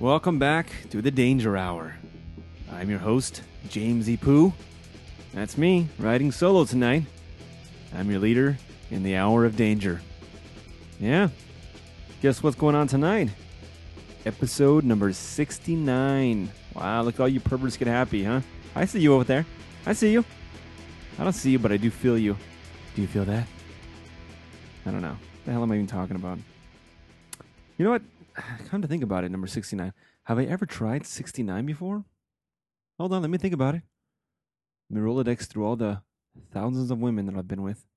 welcome back to the Danger Hour. I'm your host, James E. Pooh. That's me, riding solo tonight. I'm your leader in the hour of danger. Yeah, guess what's going on tonight? Episode number 69. Wow, look at all you perverts get happy, huh? I see you over there. I see you. I don't see you, but I do feel you. Do you feel that? I don't know. What the hell am I even talking about? You know what? Come to think about it, number 69. Have I ever tried 69 before? Hold on, let me think about it. Let me Rolodex through all the thousands of women that I've been with.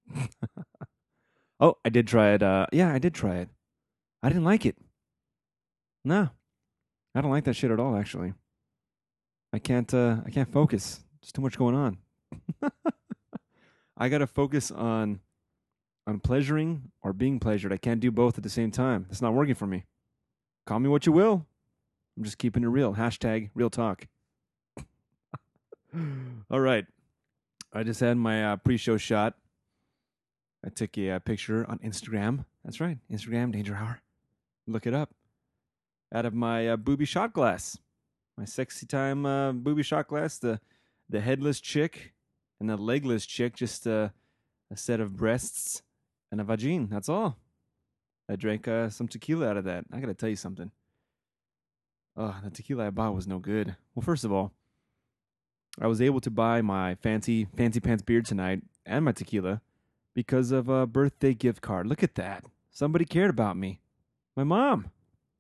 Oh, I did try it. Yeah, I did try it. I didn't like it. No, I don't like that shit at all, actually. I can't focus. There's too much going on. I gotta focus on pleasuring or being pleasured. I can't do both at the same time. It's not working for me. Call me what you will. I'm just keeping it real. Hashtag real talk. All right. I just had my pre-show shot. I took a picture on Instagram. That's right. Instagram, Danger Hour. Look it up. Out of my booby shot glass. My sexy time booby shot glass. The headless chick and the legless chick. Just a set of breasts and a vagine. That's all. I drank some tequila out of that. I got to tell you something. Oh, the tequila I bought was no good. Well, first of all, I was able to buy my fancy pants beer tonight and my tequila because of a birthday gift card. Look at that. Somebody cared about me. My mom.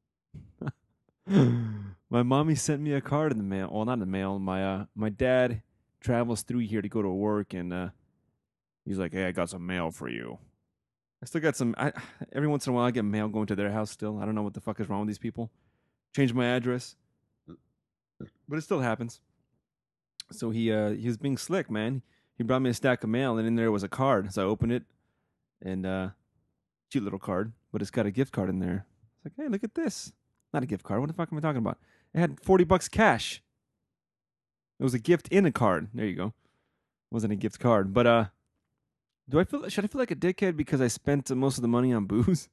My mommy sent me a card in the mail. Well, not in the mail. My dad travels through here to go to work, and he's like, "Hey, I got some mail for you." I still got some. Every once in a while, I get mail going to their house still. I don't know what the fuck is wrong with these people. Change my address. But it still happens. So he was being slick, man. He brought me a stack of mail, and in there was a card. So I opened it, and cute little card, but it's got a gift card in there. It's like, hey, look at this. Not a gift card. What the fuck am I talking about? It had $40 cash. It was a gift in a card. There you go. It wasn't a gift card. But should I feel like a dickhead because I spent most of the money on booze?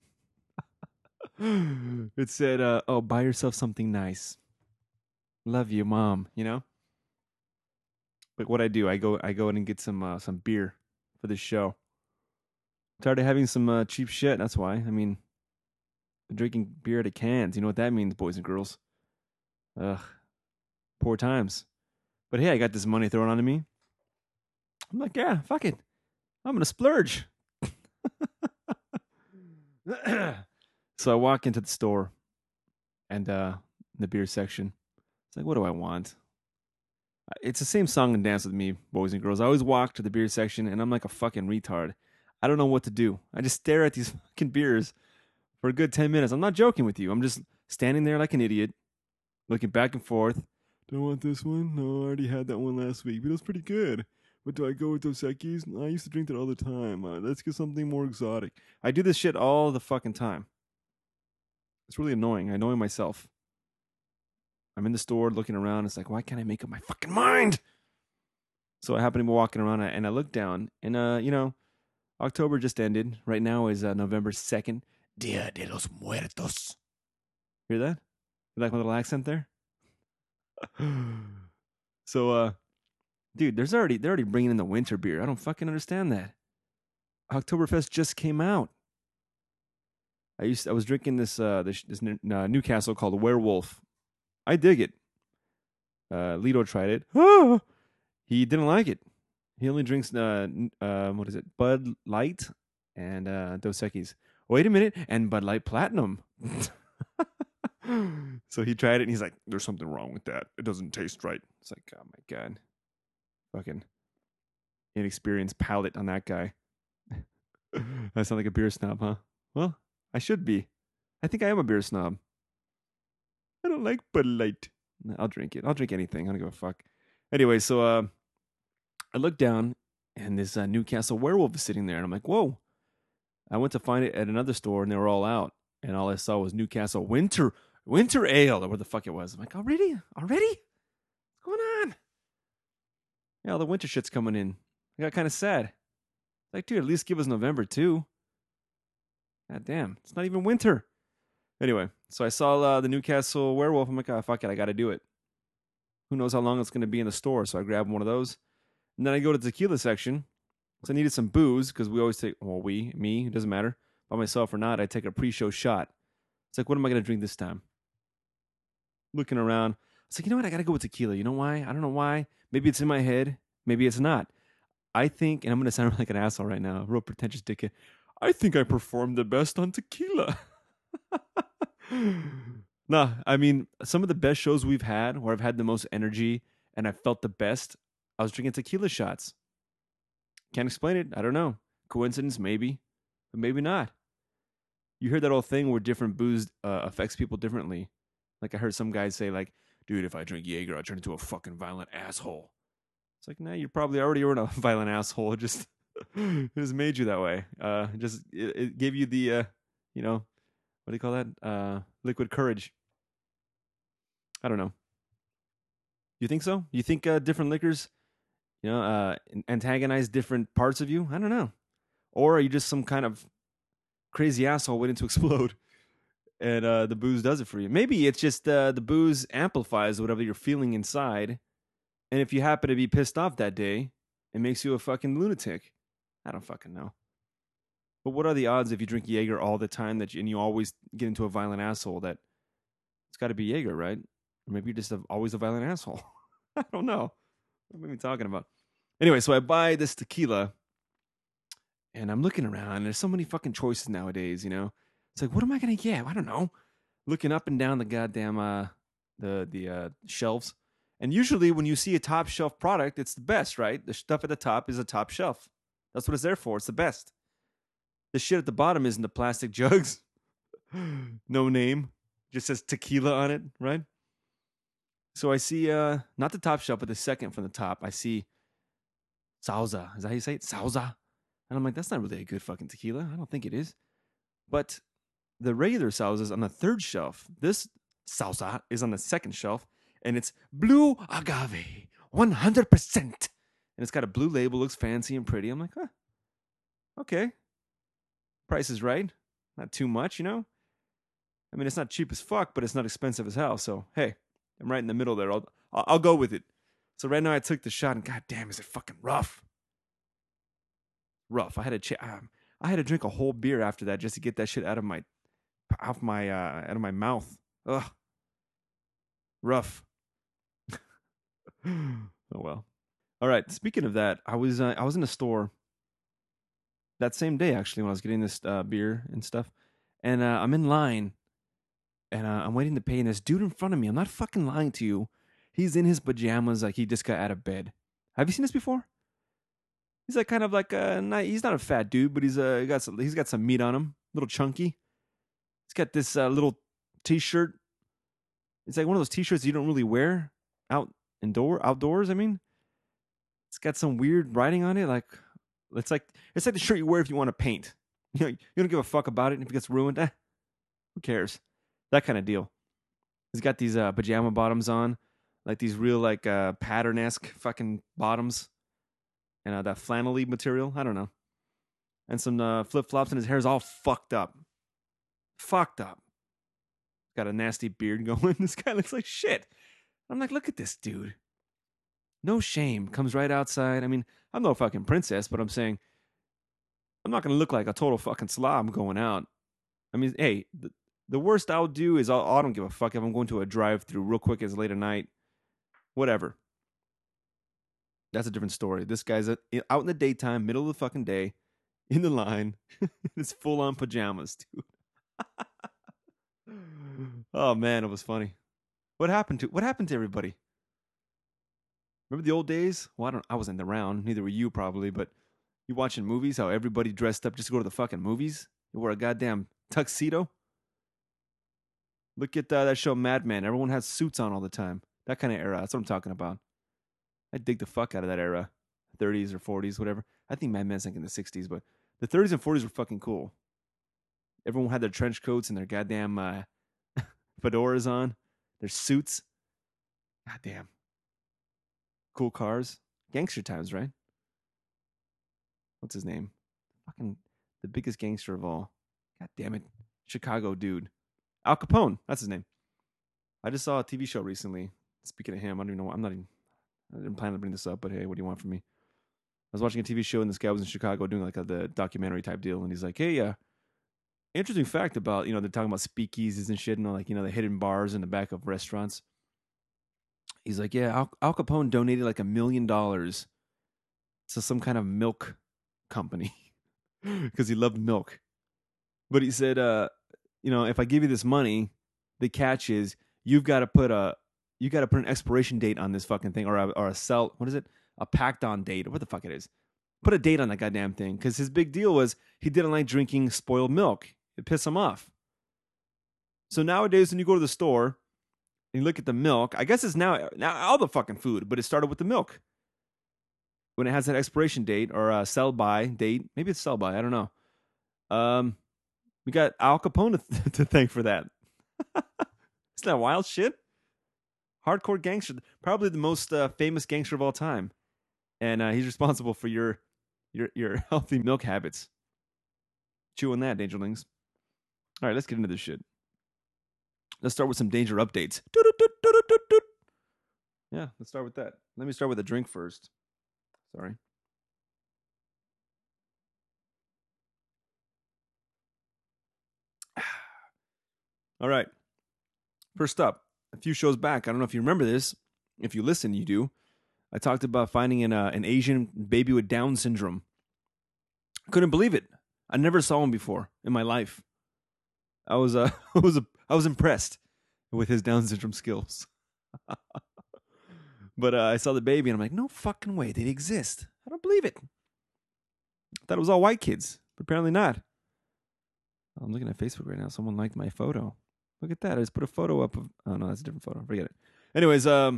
It said, oh, buy yourself something nice. Love you, mom, you know? But what I do, I go in and get some beer for this show. Tired of having some cheap shit, that's why. I mean, drinking beer out of cans. You know what that means, boys and girls. Ugh. Poor times. But hey, I got this money thrown onto me. I'm like, yeah, fuck it. I'm going to splurge. So I walk into the store and the beer section. It's like, what do I want? It's the same song and dance with me, boys and girls. I always walk to the beer section and I'm like a fucking retard. I don't know what to do. I just stare at these fucking beers for a good 10 minutes. I'm not joking with you. I'm just standing there like an idiot, looking back and forth. Do I want this one? No, I already had that one last week, but it was pretty good. But do I go with Dos Equis? I used to drink that all the time. Let's get something more exotic. I do this shit all the fucking time. It's really annoying. I annoy myself. I'm in the store looking around. It's like, why can't I make up my fucking mind? So I happen to be walking around and I look down and, October just ended. Right now is November 2nd. Dia de los Muertos. Hear that? You like my little accent there? So, dude, they're already bringing in the winter beer. I don't fucking understand that. Oktoberfest just came out. I was drinking this Newcastle called Werewolf. I dig it. Lito tried it. He didn't like it. He only drinks what is it? Bud Light and Dos Equis. Wait a minute, and Bud Light Platinum. So he tried it and he's like, "There's something wrong with that. It doesn't taste right." It's like, oh my god, fucking inexperienced palate on that guy. I sound like a beer snob, huh? Well, I should be. I think I am a beer snob. I don't like Bud Light. I'll drink it. I'll drink anything. I don't give a fuck. Anyway, so I look down and this Newcastle Werewolf is sitting there, and I'm like, whoa. I went to find it at another store and they were all out, and all I saw was Newcastle Winter Ale, or what the fuck it was. I'm like, already? What's going on? Yeah, all the winter shit's coming in. I got kind of sad. Like, dude, at least give us November too. God damn, it's not even winter. Anyway, so I saw the Newcastle Werewolf. I'm like, oh, fuck it, I got to do it. Who knows how long it's going to be in the store? So I grabbed one of those. And then I go to the tequila section. So I needed some booze because we always take, well, me, it doesn't matter. By myself or not, I take a pre show shot. It's like, what am I going to drink this time? Looking around. It's like, you know what? I got to go with tequila. You know why? I don't know why. Maybe it's in my head. Maybe it's not. I think, and I'm going to sound like an asshole right now, a real pretentious dickhead. I think I performed the best on tequila. Nah, I mean, some of the best shows we've had where I've had the most energy and I felt the best, I was drinking tequila shots. Can't explain it. I don't know. Coincidence, maybe, but maybe not. You heard that whole thing where different booze affects people differently. Like I heard some guys say, like, dude, if I drink Jaeger, I turn into a fucking violent asshole. It's like, nah, you probably already were a violent asshole. It just made you that way. It gave you the, you know, what do you call that? Liquid courage. I don't know. You think so? You think different liquors, antagonize different parts of you? I don't know. Or are you just some kind of crazy asshole waiting to explode, and the booze does it for you? Maybe it's just the booze amplifies whatever you're feeling inside, and if you happen to be pissed off that day, it makes you a fucking lunatic. I don't fucking know. But what are the odds if you drink Jaeger all the time and you always get into a violent asshole that it's got to be Jaeger, right? Or maybe you're just always a violent asshole. I don't know. What am I talking about? Anyway, so I buy this tequila and I'm looking around. And there's so many fucking choices nowadays, you know? It's like, what am I going to get? I don't know. Looking up and down the goddamn the shelves. And usually when you see a top shelf product, it's the best, right? The stuff at the top is a top shelf. That's what it's there for. It's the best. The shit at the bottom is in the plastic jugs. No name. Just says tequila on it, right? So I see not the top shelf, but the second from the top. I see Sauza. Is that how you say it? Sauza. And I'm like, that's not really a good fucking tequila. I don't think it is. But the regular Sauza is on the third shelf. This Sauza is on the second shelf, and it's blue agave, 100%. And it's got a blue label, looks fancy and pretty. I'm like, huh, okay. Price is right. Not too much, you know? I mean, it's not cheap as fuck, but it's not expensive as hell. So, hey, I'm right in the middle there. I'll go with it. So right now I took the shot, and goddamn, is it fucking rough? Rough. I had to drink a whole beer after that just to get that shit out of my mouth. Ugh, rough. Oh well. All right. Speaking of that, I was in a store that same day actually when I was getting this beer and stuff, and I'm in line and I'm waiting to pay. And this dude in front of me, I'm not fucking lying to you, he's in his pajamas like he just got out of bed. Have you seen this before? He's like kind of like he's not a fat dude, but he's got some meat on him, a little chunky. He's got this little t-shirt. It's like one of those t-shirts you don't really wear outdoors. I mean, it's got some weird writing on it. Like it's like the shirt you wear if you want to paint. You don't give a fuck about it. If it gets ruined, who cares? That kind of deal. He's got these pajama bottoms on, like these real like pattern esque fucking bottoms, and that flannelly material. I don't know, and some flip flops, and his hair's all fucked up. Fucked up. Got a nasty beard going. This guy looks like shit. I'm like, look at this dude. No shame. Comes right outside. I mean, I'm no fucking princess, but I'm saying I'm not gonna look like a total fucking slob going out. I mean, hey, the worst I'll do is I don't give a fuck if I'm going to a drive-through real quick as late at night. Whatever. That's a different story. This guy's out in the daytime, middle of the fucking day, in the line. It's full on pajamas, dude. Oh man, it was funny. What happened to everybody? Remember the old days? Well, I wasn't around. Neither were you probably. But you watching movies? How everybody dressed up just to go to the fucking movies? You wore a goddamn tuxedo. Look at that show Mad Men. Everyone has suits on all the time. That kind of era. That's what I'm talking about. I dig the fuck out of that era. 30s or 40s, whatever. I think Mad Men's like in the 60s, but the 30s and 40s were fucking cool. Everyone had their trench coats and their goddamn fedoras on, their suits. Goddamn. Cool cars. Gangster times, right? What's his name? Fucking the biggest gangster of all. God damn it. Chicago dude. Al Capone. That's his name. I just saw a TV show recently. Speaking of him, I don't even know. I didn't plan to bring this up, but hey, what do you want from me? I was watching a TV show and this guy was in Chicago doing like the documentary type deal, and he's like, "Hey, interesting fact about they're talking about speakeasies and shit, and like the hidden bars in the back of restaurants." He's like, "Yeah, Al Capone donated like $1 million to some kind of milk company because he loved milk." But he said, if I give you this money, the catch is you got to put an expiration date on this fucking thing, or a sell. What is it? A packed on date, or what the fuck it is. Put a date on that goddamn thing, because his big deal was he didn't like drinking spoiled milk. It pissed him off. So nowadays, when you go to the store and you look at the milk, I guess it's now all the fucking food, but it started with the milk. When it has that expiration date or a sell by date, maybe it's sell by, I don't know. We got Al Capone to thank for that. Isn't that wild shit? Hardcore gangster, probably the most famous gangster of all time, and he's responsible for your healthy milk habits. Chew on that, Dangerlings. All right, let's get into this shit. Let's start with some danger updates. Yeah, let's start with that. Let me start with a drink first. Sorry. All right. First up, a few shows back. I don't know if you remember this. If you listen, you do. I talked about finding an Asian baby with Down syndrome. Couldn't believe it. I never saw him before in my life. I was I was impressed with his Down syndrome skills. But I saw the baby and I'm like, no fucking way, they exist. I don't believe it. I thought it was all white kids, but apparently not. I'm looking at Facebook right now. Someone liked my photo. Look at that. I just put a photo up of. Oh no, that's a different photo. Forget it. Anyways, sorry,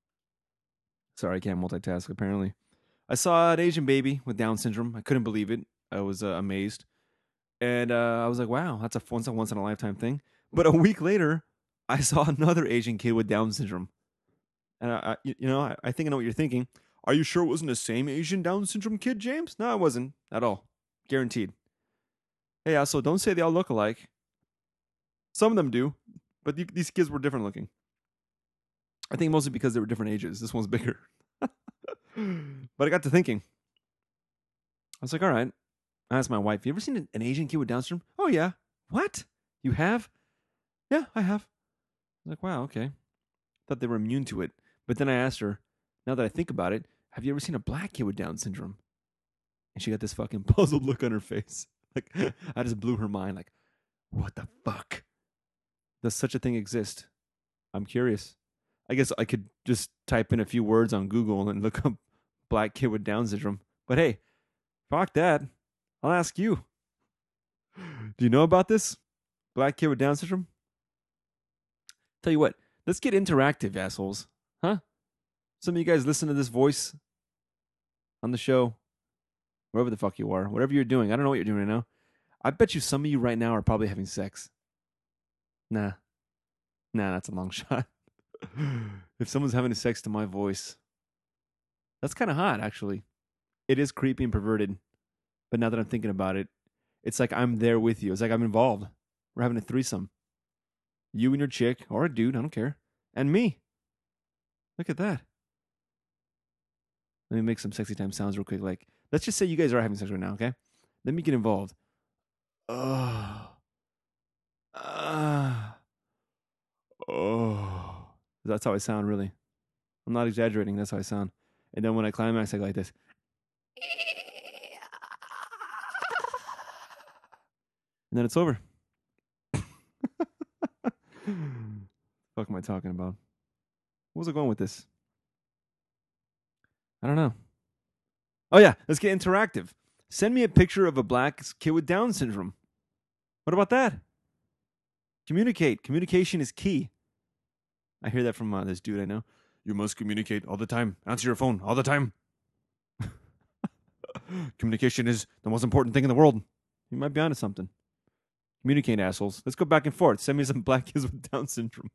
I can't multitask. Apparently, I saw an Asian baby with Down syndrome. I couldn't believe it. I was amazed, and I was like, "Wow, that's a once in a lifetime thing." But a week later, I saw another Asian kid with Down syndrome, and I think I know what you're thinking. Are you sure it wasn't the same Asian Down syndrome kid, James? No, it wasn't at all. Guaranteed. Hey, also, don't say they all look alike. Some of them do, but these kids were different looking. I think mostly because they were different ages. This one's bigger. But I got to thinking. I was like, all right. I asked my wife, you ever seen an Asian kid with Down syndrome? Oh, yeah. What? You have? Yeah, I have. I was like, wow, okay. Thought they were immune to it. But then I asked her, now that I think about it, have you ever seen a black kid with Down syndrome? And she got this fucking puzzled look on her face. Like, I just blew her mind. Like, what the fuck? Does such a thing exist? I'm curious. I guess I could just type in a few words on Google and look up black kid with Down syndrome. But hey, fuck that. I'll ask you. Do you know about this? Black kid with Down syndrome? Tell you what, let's get interactive, assholes. Huh? Some of you guys listen to this voice on the show, wherever the fuck you are, whatever you're doing. I don't know what you're doing right now. I bet you some of you right now are probably having sex. Nah, that's a long shot. If someone's having sex to my voice, that's kind of hot, actually. It is creepy and perverted. But now that I'm thinking about it, it's like I'm there with you. It's like I'm involved. We're having a threesome. You and your chick, or a dude, I don't care. And me. Look at that. Let me make some sexy time sounds real quick. Like, let's just say you guys are having sex right now, okay? Let me get involved. Oh. Oh. That's how I sound, really. I'm not exaggerating. That's how I sound. And then when I climax, I go like this. And then it's over. Fuck am I talking about? What was I going with this? I don't know. Oh yeah, let's get interactive. Send me a picture of a black kid with Down syndrome. What about that? Communicate. Communication is key. I hear that from this dude I know. You must communicate all the time. Answer your phone all the time. Communication is the most important thing in the world. You might be onto something. Communicate, assholes. Let's go back and forth. Send me some black kids with Down syndrome.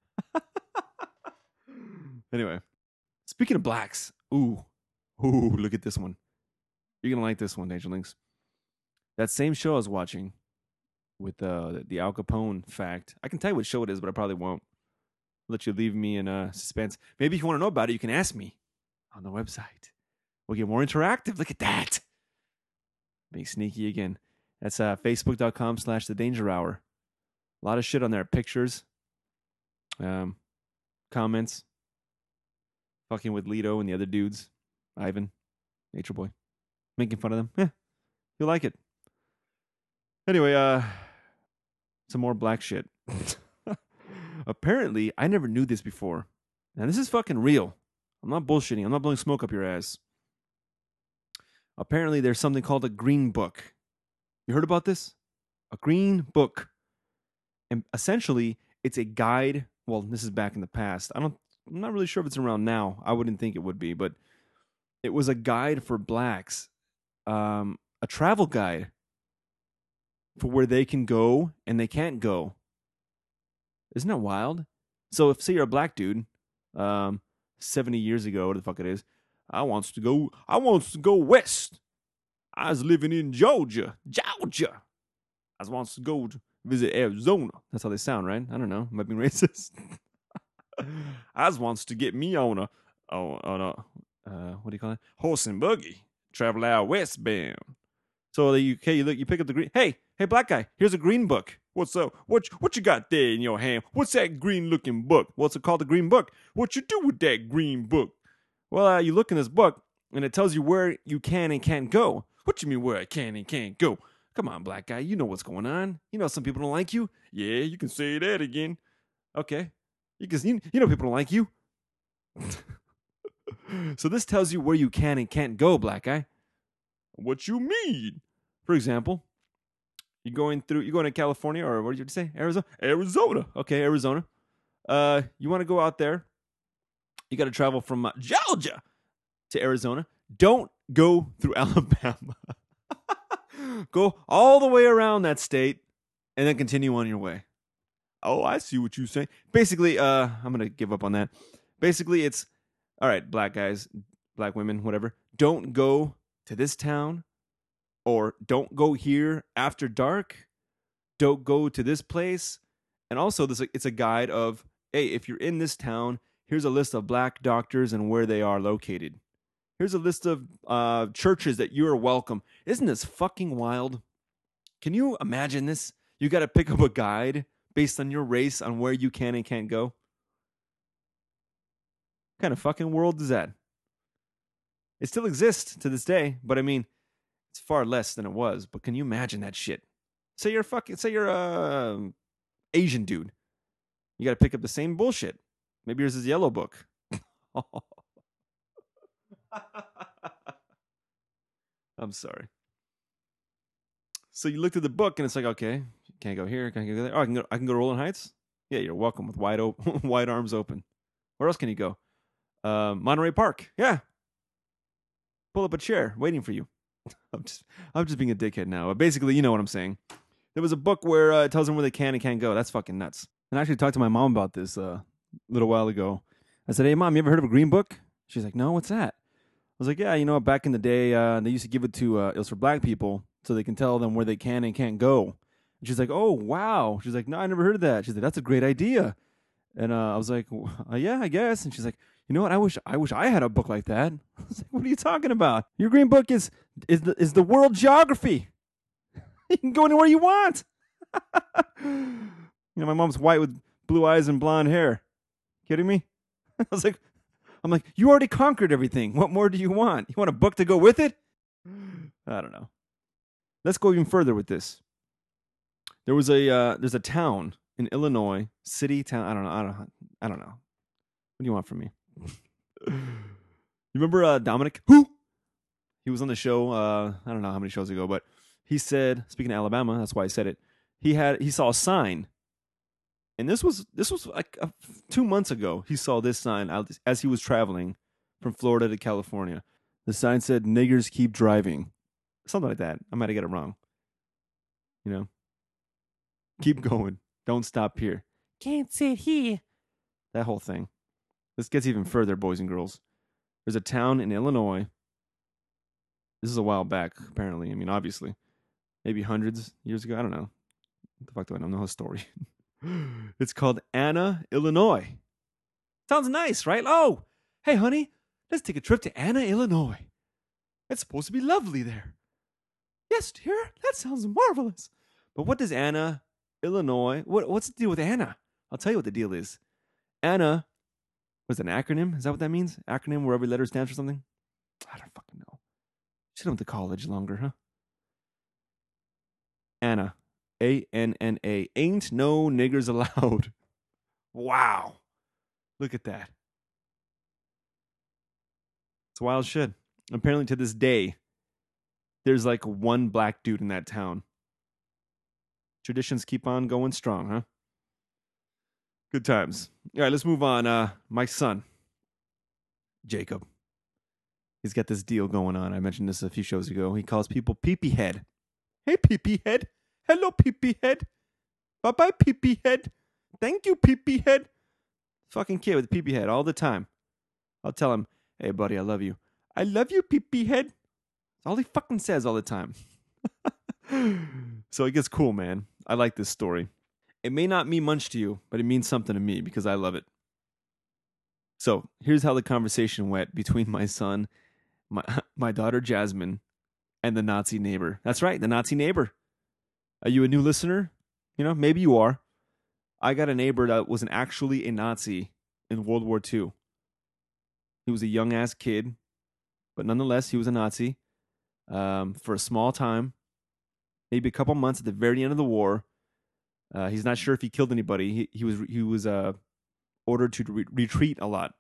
Anyway, speaking of blacks, ooh, look at this one. You're gonna like this one, Dangerlings. That same show I was watching, with the Al Capone fact. I can tell you what show it is, but I probably won't. Let you leave me in suspense. Maybe if you want to know about it, you can ask me on the website. We'll get more interactive. Look at that. Being sneaky again. That's facebook.com/the Danger Hour. A lot of shit on there. Pictures, comments, fucking with Lito and the other dudes. Ivan, Nature Boy. Making fun of them. Yeah, you'll like it. Anyway, some more black shit. Apparently, I never knew this before. Now, this is fucking real. I'm not bullshitting. I'm not blowing smoke up your ass. Apparently, there's something called a green book. You heard about this? A green book. And essentially, it's a guide. Well, this is back in the past. I'm not really sure if it's around now. I wouldn't think it would be, but it was a guide for blacks. A travel guide for where they can go and they can't go. Isn't that wild? So if say you're a black dude, 70 years ago, what the fuck it is, I wants to go west. I was living in Georgia. I wants to go to visit Arizona. That's how they sound, right? I don't know. Am I being racist? I wants to get me on a what do you call it? Horse and buggy. Travel out westbound. So you pick up the green. Hey, black guy, here's a green book. What's up? What you got there in your hand? What's that green looking book? What's it called? The green book. What you do with that green book? Well, you look in this book and it tells you where you can and can't go. What you mean where I can and can't go? Come on, black guy, you know what's going on. You know some people don't like you. Yeah, you can say that again. Okay, you know people don't like you. So this tells you where you can and can't go, black guy. What you mean? For example, you're going to California, or what did you say? Arizona. Okay, Arizona. You want to go out there. You got to travel from Georgia to Arizona. Don't go through Alabama. Go all the way around that state and then continue on your way. Oh, I see what you're saying. Basically, I'm going to give up on that. Basically, it's, all right, black guys, black women, whatever. Don't go to this town, or don't go here after dark. Don't go to this place. And also, it's a guide of, hey, if you're in this town, here's a list of black doctors and where they are located. Here's a list of churches that you are welcome. Isn't this fucking wild? Can you imagine this? You got to pick up a guide based on your race on where you can and can't go. What kind of fucking world is that? It still exists to this day, but I mean, it's far less than it was. But can you imagine that shit? Say you're a Asian dude. You got to pick up the same bullshit. Maybe yours is Yellow Book. I'm sorry. So you looked at the book and it's like, okay, can't go here, can't go there. Oh, I can go to Rolling Heights. Yeah, you're welcome with wide arms open. Where else can you go? Monterey Park. Yeah. Pull up a chair, waiting for you. I'm just being a dickhead now. But basically, you know what I'm saying. There was a book where it tells them where they can and can't go. That's fucking nuts. And I actually talked to my mom about this a little while ago. I said, hey, Mom, you ever heard of a green book? She's like, no, what's that? I was like, yeah, back in the day, they used to give it to, it was for black people, so they can tell them where they can and can't go. And she's like, oh, wow. She's like, no, I never heard of that. She's like, that's a great idea. And I was like, yeah, I guess. And she's like, you know what? I wish I had a book like that. I was like, what are you talking about? Your green book is the world geography. You can go anywhere you want. My mom's white with blue eyes and blonde hair. Kidding me? I'm like, you already conquered everything. What more do you want? You want a book to go with it? I don't know. Let's go even further with this. There's a town in Illinois, city, town. I don't know. What do you want from me? You remember Dominic? Who? He was on the show. I don't know how many shows ago, but he said, speaking of Alabama, that's why I said it. He saw a sign. And this was like 2 months ago. He saw this sign as he was traveling from Florida to California. The sign said, "Niggers keep driving." Something like that. I might have got it wrong. Keep going. Don't stop here. Can't sit here. That whole thing. This gets even further, boys and girls. There's a town in Illinois. This is a while back, apparently. I mean, obviously. Maybe hundreds of years ago. I don't know. What the fuck do I know? I know a story. It's called Anna, Illinois. Sounds nice, right? Oh, hey, honey, let's take a trip to Anna, Illinois. It's supposed to be lovely there. Yes, dear, that sounds marvelous. But what does Anna, Illinois, what's the deal with Anna? I'll tell you what the deal is. Anna, was an acronym? Is that what that means? Acronym where every letter stands for something? I don't fucking know. Should have went to college longer, huh? Anna. ANNA. Ain't no niggers allowed. Wow. Look at that. It's wild shit. Apparently to this day, there's like one black dude in that town. Traditions keep on going strong, huh? Good times. All right, let's move on. My son, Jacob. He's got this deal going on. I mentioned this a few shows ago. He calls people peepee head. Hey, peepee head. Hello, peepee head. Bye-bye, peepee head. Thank you, peepee head. Fucking kid with peepee head all the time. I'll tell him, hey, buddy, I love you. I love you, peepee head. That's all he fucking says all the time. So it gets cool, man. I like this story. It may not mean much to you, but it means something to me because I love it. So here's how the conversation went between my son, my daughter Jasmine, and the Nazi neighbor. That's right, the Nazi neighbor. Are you a new listener? You know, maybe you are. I got a neighbor that was actually a Nazi in World War II. He was a young ass kid, but nonetheless, he was a Nazi for a small time, maybe a couple months at the very end of the war. He's not sure if he killed anybody. He was ordered to retreat a lot.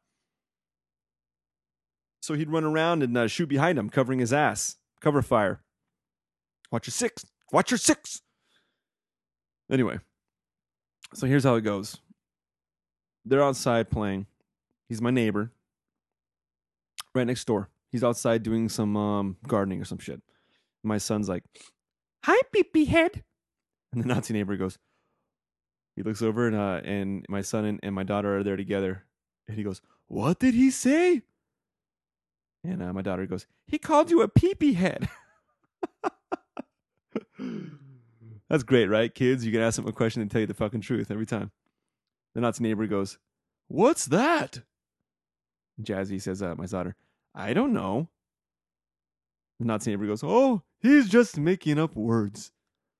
So he'd run around and shoot behind him, covering his ass. Cover fire. Watch your six. Watch your six. Anyway, so here's how it goes. They're outside playing. He's my neighbor. Right next door. He's outside doing some gardening or some shit. My son's like, hi, peepee head. And the Nazi neighbor goes, he looks over and my son and my daughter are there together. And he goes, what did he say? And my daughter goes, he called you a peepee head. That's great, right? Kids, you can ask them a question and tell you the fucking truth every time. The Nazi neighbor goes, what's that? Jazzy says, my daughter, I don't know. The Nazi neighbor goes, oh, he's just making up words.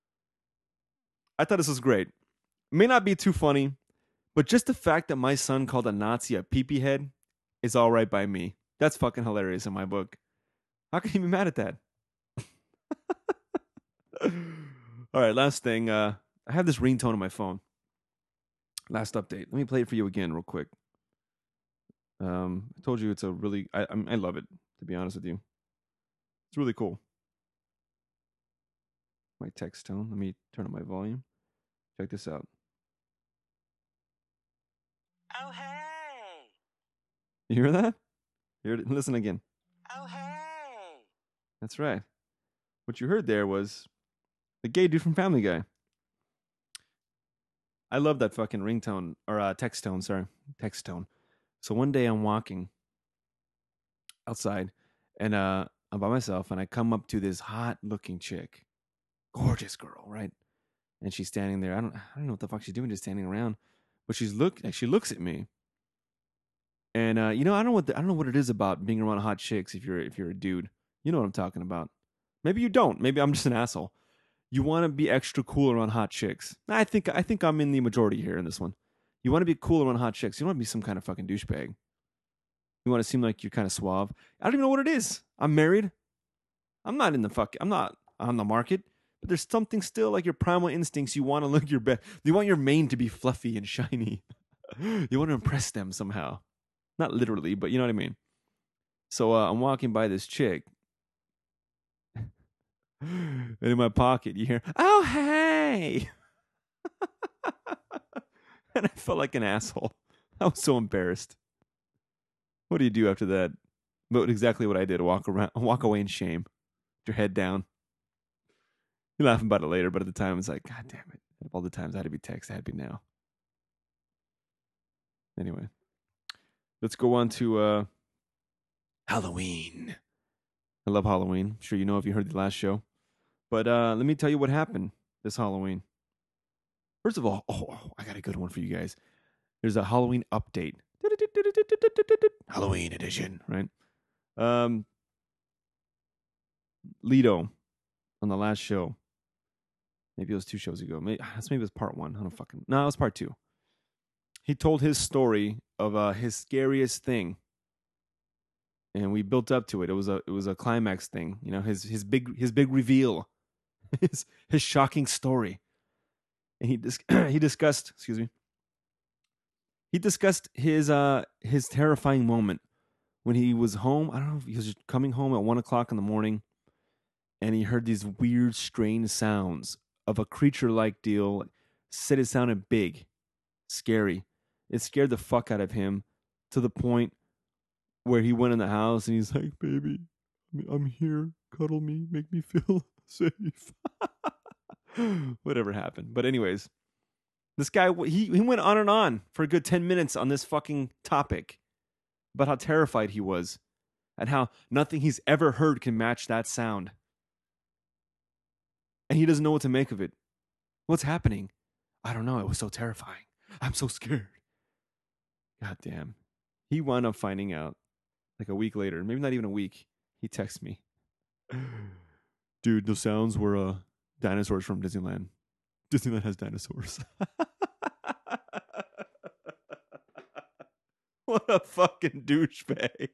I thought this was great. May not be too funny, but just the fact that my son called a Nazi a peepee head is all right by me. That's fucking hilarious in my book. How can you be mad at that? All right, last thing. I have this ringtone on my phone. Last update. Let me play it for you again real quick. I told you it's a really... I love it, to be honest with you. It's really cool. My text tone. Let me turn up my volume. Check this out. Oh, hey. You hear that? Listen again. Oh, hey. That's right. What you heard there was the gay dude from Family Guy. I love that fucking ringtone, or text tone, sorry. Text tone. So one day I'm walking outside, and I'm by myself, and I come up to this hot-looking chick. Gorgeous girl, right? And she's standing there. I don't know what the fuck she's doing, just standing around. But she looks at me. And I don't know what it is about being around hot chicks if you're a dude. You know what I'm talking about. Maybe you don't. Maybe I'm just an asshole. You want to be extra cool around hot chicks. I think I'm in the majority here in this one. You want to be cool around hot chicks. You don't want to be some kind of fucking douchebag. You want to seem like you're kind of suave. I don't even know what it is. I'm married. I'm not on the market. But there's something still like your primal instincts. You want to look your best. You want your mane to be fluffy and shiny. You want to impress them somehow. Not literally, but you know what I mean. So I'm walking by this chick. And in my pocket, you hear, oh, hey. And I felt like an asshole. I was so embarrassed. What do you do after that? But exactly what I did. Walk away in shame. With your head down. You're laughing about it later, but at the time, it's like, God damn it. Of all the times I had to be text, I had to be now. Anyway. Let's go on to Halloween. I love Halloween. I'm sure you know if you heard the last show. But let me tell you what happened this Halloween. First of all, I got a good one for you guys. There's a Halloween update. Halloween edition, right? Lito on the last show. Maybe it was 2 shows ago. Maybe it was part 1. I don't fucking. No, it was part 2. He told his story of his scariest thing, and we built up to it. It was a climax thing, you know, his big reveal, his shocking story, and he discussed, excuse me, he discussed his terrifying moment when he was home. I don't know if he was just coming home at 1 o'clock in the morning, and he heard these weird, strange sounds of a creature-like deal. Said it sounded big, scary. It scared the fuck out of him to the point where he went in the house and he's like, "Baby, I'm here. Cuddle me, make me feel safe." Whatever happened. But anyways, this guy he went on and on for a good 10 minutes on this fucking topic about how terrified he was and how nothing he's ever heard can match that sound. And he doesn't know what to make of it. What's happening? I don't know. It was so terrifying. I'm so scared. God damn. He wound up finding out like a week later, maybe not even a week. He texts me, "Dude, the sounds were dinosaurs from Disneyland. Disneyland has dinosaurs." What a fucking douchebag.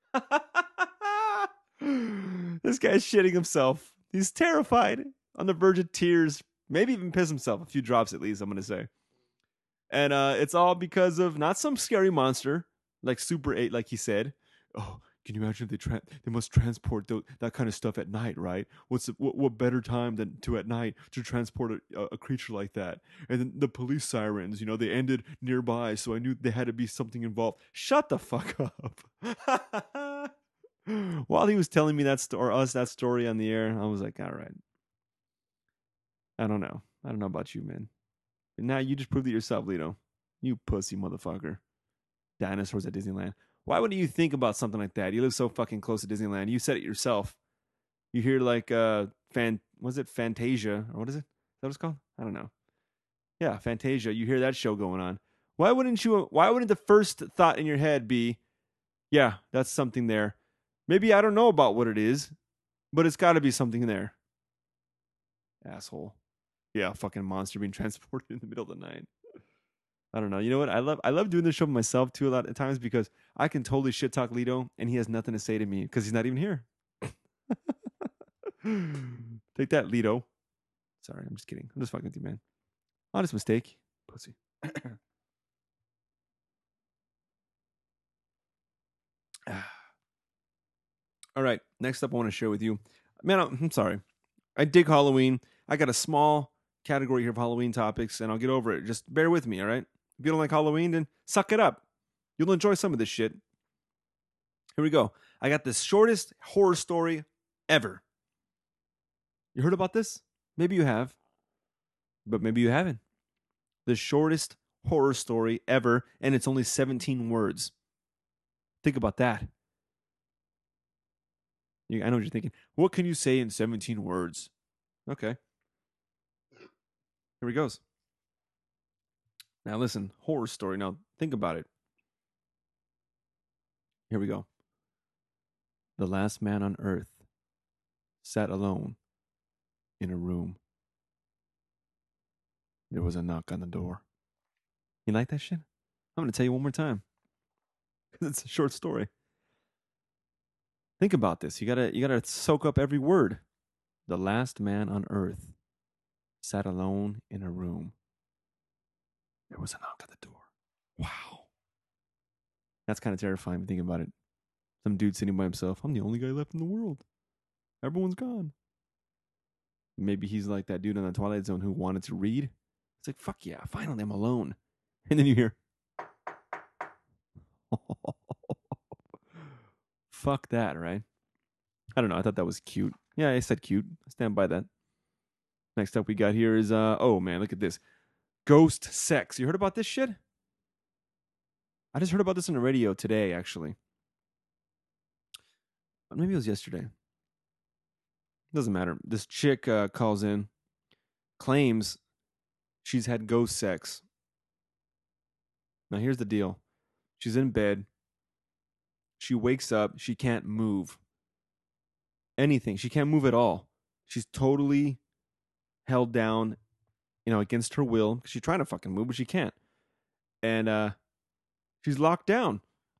This guy's shitting himself. He's terrified, on the verge of tears, maybe even piss himself. A few drops at least, I'm going to say. And it's all because of not some scary monster like Super 8, like he said. Oh, can you imagine if they must transport that kind of stuff at night, right? What better time than to at night to transport a creature like that? And then the police sirens, you know, they ended nearby, so I knew there had to be something involved. Shut the fuck up. While he was telling me that story on the air, I was like, all right. I don't know. I don't know about you, man. And now you just proved it yourself, Lito. You pussy motherfucker. Dinosaurs at Disneyland. Why wouldn't you think about something like that? You live so fucking close to Disneyland. You said it yourself. You hear like was it Fantasia? Or what is it? Is that what it's called? I don't know. Yeah, Fantasia. You hear that show going on. Why wouldn't the first thought in your head be, yeah, that's something there. Maybe I don't know about what it is, but it's gotta be something there. Asshole. Yeah, fucking monster being transported in the middle of the night. I don't know. You know what? I love doing this show myself too a lot of times because I can totally shit talk Lito and he has nothing to say to me because he's not even here. Take that, Lito. Sorry, I'm just kidding. I'm just fucking with you, man. Honest mistake. Pussy. All right. Next up, I want to share with you. Man, I'm sorry. I dig Halloween. I got a small category here of Halloween topics, and I'll get over it. Just bear with me, all right? If you don't like Halloween, then suck it up. You'll enjoy some of this shit. Here we go. I got the shortest horror story ever. You heard about this? Maybe you have, but maybe you haven't. The shortest horror story ever, and it's only 17 words. Think about that. I know what you're thinking. What can you say in 17 words? Okay. Here he goes. Now listen, horror story. Now think about it. Here we go. The last man on earth sat alone in a room. There was a knock on the door. You like that shit? I'm going to tell you one more time because it's a short story. Think about this. You gotta soak up every word. The last man on earth sat alone in a room. There was a knock at the door. Wow. That's kind of terrifying if you think about it. Some dude sitting by himself. I'm the only guy left in the world. Everyone's gone. Maybe he's like that dude on the Twilight Zone who wanted to read. It's like, fuck yeah, finally I'm alone. And then you hear, fuck that, right? I don't know. I thought that was cute. Yeah, I said cute. I stand by that. Next up we got here is, oh man, look at this. Ghost sex. You heard about this shit? I just heard about this on the radio today, actually. Maybe it was yesterday. Doesn't matter. This chick calls in, claims she's had ghost sex. Now here's the deal. She's in bed. She wakes up. She can't move anything. She can't move at all. She's totally held down, against her will. She's trying to fucking move, but she can't. And she's locked down.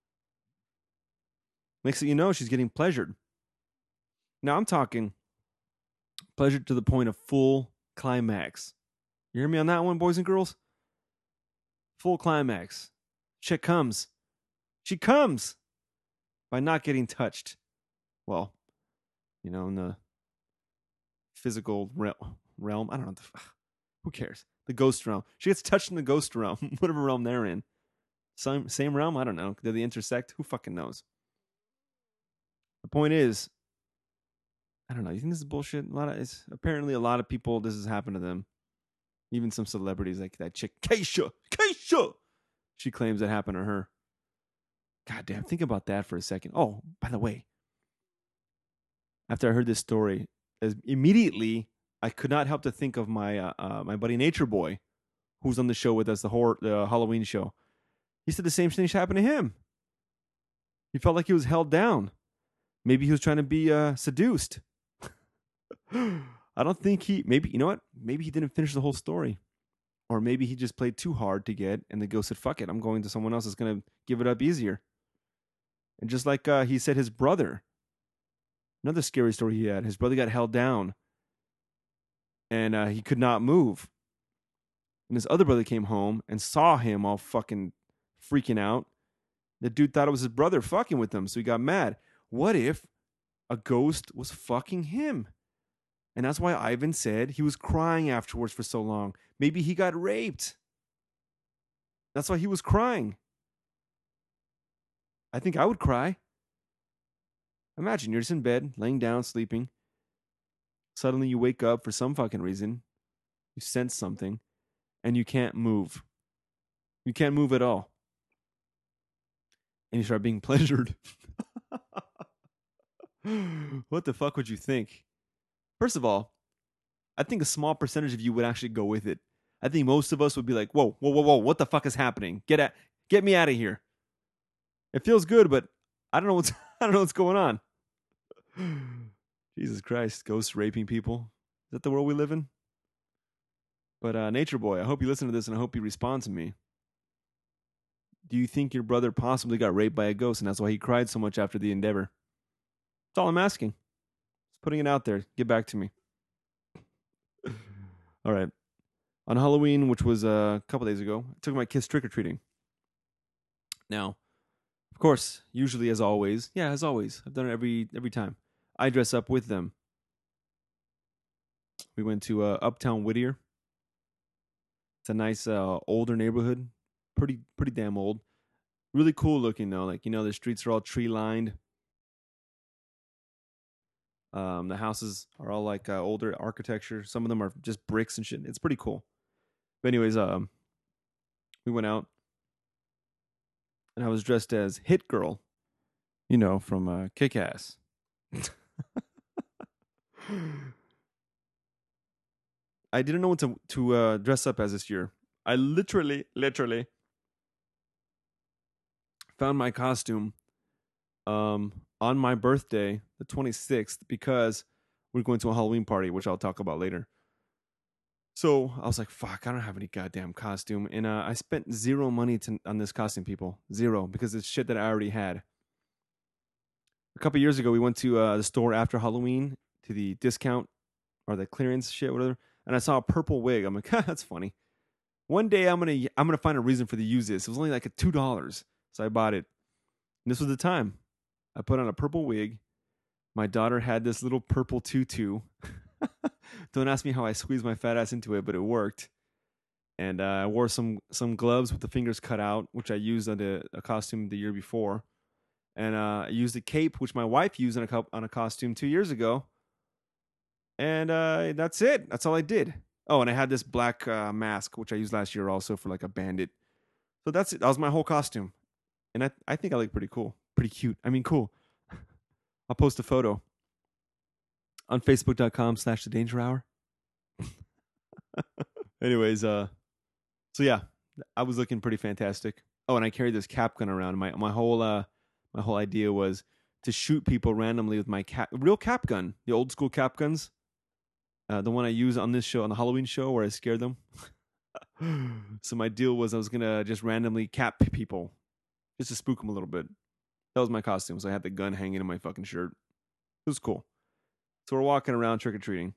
Next thing you know, she's getting pleasured. Now I'm talking pleasure to the point of full climax. You hear me on that one, boys and girls? Full climax. Chick comes. She comes by not getting touched. Well, in the physical realm. I don't know. Who cares? The ghost realm. She gets touched in the ghost realm, whatever realm they're in. Same realm? I don't know. Do they intersect? Who fucking knows? The point is, I don't know. You think this is bullshit? Apparently a lot of people, this has happened to them. Even some celebrities like that chick, Keisha. She claims that happened to her. God damn, think about that for a second. Oh, by the way, after I heard this story, immediately I could not help to think of my my buddy Nature Boy, who's on the show with us, the Halloween show. He said the same thing happened to him. He felt like he was held down. Maybe he was trying to be seduced. I don't think maybe, you know what? Maybe he didn't finish the whole story. Or maybe he just played too hard to get, and the ghost said, fuck it, I'm going to someone else that's going to give it up easier. And just like he said his brother, another scary story he had, his brother got held down, and he could not move. And his other brother came home and saw him all fucking freaking out. The dude thought it was his brother fucking with him, so he got mad. What if a ghost was fucking him? And that's why Ivan said he was crying afterwards for so long. Maybe he got raped. That's why he was crying. I think I would cry. Imagine you're just in bed, laying down, sleeping. Suddenly you wake up for some fucking reason. You sense something, and you can't move. You can't move at all. And you start being pleasured. What the fuck would you think? First of all, I think a small percentage of you would actually go with it. I think most of us would be like, whoa, what the fuck is happening? Get me out of here. It feels good, but I don't know what's going on. Jesus Christ, ghosts raping people. Is that the world we live in? But Nature Boy, I hope you listen to this and I hope you respond to me. Do you think your brother possibly got raped by a ghost and that's why he cried so much after the endeavor? That's all I'm asking. Just putting it out there. Get back to me. All right. On Halloween, which was a couple days ago, I took my kids trick-or-treating. Now, of course, usually as always, I've done it every time. I dress up with them. We went to Uptown Whittier. It's a nice older neighborhood. Pretty damn old. Really cool looking though. Like, the streets are all tree lined. The houses are all like older architecture. Some of them are just bricks and shit. It's pretty cool. But anyways, we went out, and I was dressed as Hit Girl, from Kick-Ass. I didn't know what to dress up as this year. I literally found my costume on my birthday, the 26th, because we're going to a Halloween party, which I'll talk about later. So I was like, fuck, I don't have any goddamn costume. And I spent zero money on this costume, people. Zero, because it's shit that I already had. A couple years ago, we went to the store after Halloween, to the discount or the clearance shit, whatever. And I saw a purple wig. I'm like, that's funny. One day I'm gonna find a reason for to use this. It was only like $2, so I bought it. And this was the time. I put on a purple wig. My daughter had this little purple tutu. Don't ask me how I squeezed my fat ass into it, but it worked. And I wore some gloves with the fingers cut out, which I used on a costume the year before. And I used a cape, which my wife used on a costume 2 years ago. And that's it. That's all I did. Oh, and I had this black mask, which I used last year also for like a bandit. So that's it. That was my whole costume. And I think I look pretty cool. Pretty cute. I mean, cool. I'll post a photo on Facebook.com/The Danger Hour. Anyways, So yeah, I was looking pretty fantastic. Oh, and I carried this cap gun around. My whole idea was to shoot people randomly with my real cap gun, the old school cap guns, the one I use on this show, on the Halloween show, where I scared them. So my deal was I was gonna just randomly cap people, just to spook them a little bit. That was my costume. So I had the gun hanging in my fucking shirt. It was cool. So we're walking around trick or treating,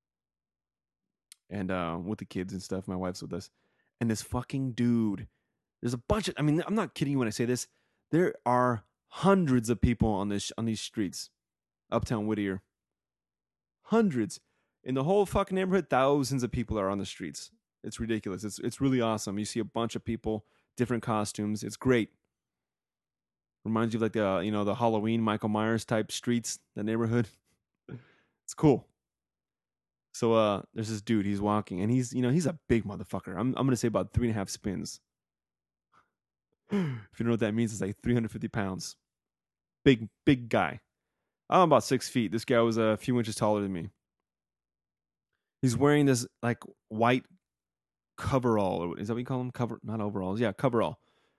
and with the kids and stuff. My wife's with us, and this fucking dude. There's a bunch of. I mean, I'm not kidding you when I say this. There are hundreds of people on these streets, uptown Whittier. Hundreds in the whole fucking neighborhood. Thousands of people are on the streets. It's ridiculous. It's really awesome. You see a bunch of people, different costumes. It's great. Reminds you of like the Halloween Michael Myers type streets, that neighborhood. It's cool. So there's this dude. He's walking, and he's a big motherfucker. I'm gonna say about 3.5 spins. If you know what that means, it's like 350 pounds. Big guy. I'm about 6 feet. This guy was a few inches taller than me. He's wearing this like white coverall. Is that what you call them? Not overalls. Yeah, coverall.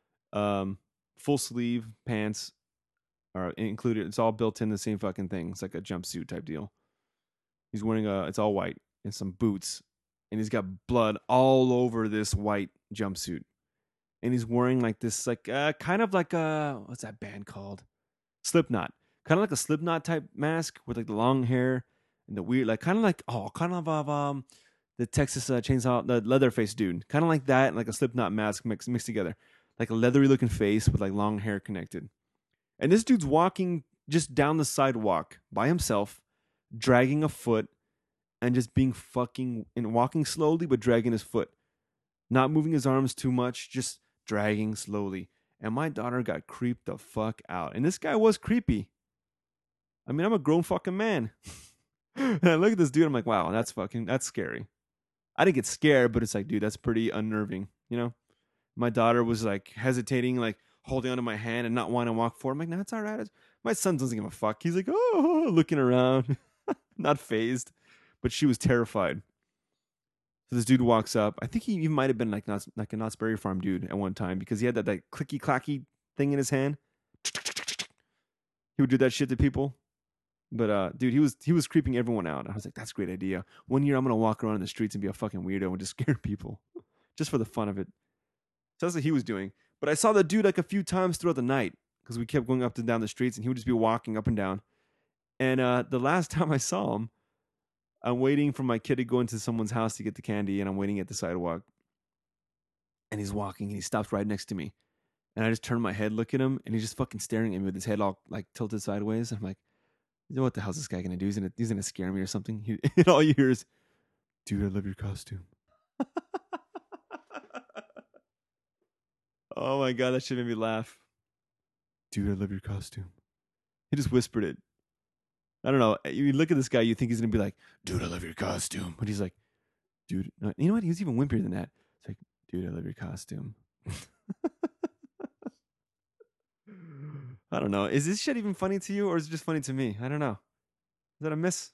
Full sleeve pants are included. It's all built in the same fucking thing. It's like a jumpsuit type deal. He's wearing it's all white and some boots, and he's got blood all over this white jumpsuit. And he's wearing like this, like kind of like what's that band called? Slipknot. Kind of like a Slipknot type mask with like the long hair and the weird, like kind of the Texas Chainsaw, the Leatherface dude, kind of like that, like a Slipknot mask mixed together, like a leathery looking face with like long hair connected. And this dude's walking just down the sidewalk by himself, dragging a foot, and just being fucking and walking slowly but dragging his foot, not moving his arms too much, just dragging slowly. And my daughter got creeped the fuck out. And this guy was creepy. I mean, I'm a grown fucking man. And I look at this dude, I'm like, wow, that's scary. I didn't get scared, but it's like, dude, that's pretty unnerving, you know? My daughter was like hesitating, like holding onto my hand and not wanting to walk forward. I'm like, no, it's all right. My son doesn't give a fuck. He's like, oh, looking around, not phased. But she was terrified. So this dude walks up. I think he might have been like a Knott's Berry Farm dude at one time because he had that clicky clacky thing in his hand. He would do that shit to people. But dude, he was creeping everyone out. I was like, that's a great idea. One year I'm gonna walk around in the streets and be a fucking weirdo and just scare people, just for the fun of it. So that's what he was doing. But I saw the dude like a few times throughout the night because we kept going up and down the streets, and he would just be walking up and down. And the last time I saw him, I'm waiting for my kid to go into someone's house to get the candy, and I'm waiting at the sidewalk. And he's walking, and he stops right next to me. And I just turn my head, look at him, and he's just fucking staring at me with his head all like tilted sideways. I'm like, you know what the hell's this guy gonna do? He's gonna scare me or something. And all you hear is, dude, I love your costume. Oh my god, that shit made me laugh. Dude, I love your costume. He just whispered it. I don't know. You look at this guy, you think he's gonna be like, dude, I love your costume. But he's like, dude, no, you know what? He was even whimpier than that. It's like, dude, I love your costume. I don't know. Is this shit even funny to you, or is it just funny to me? I don't know. Is that a miss?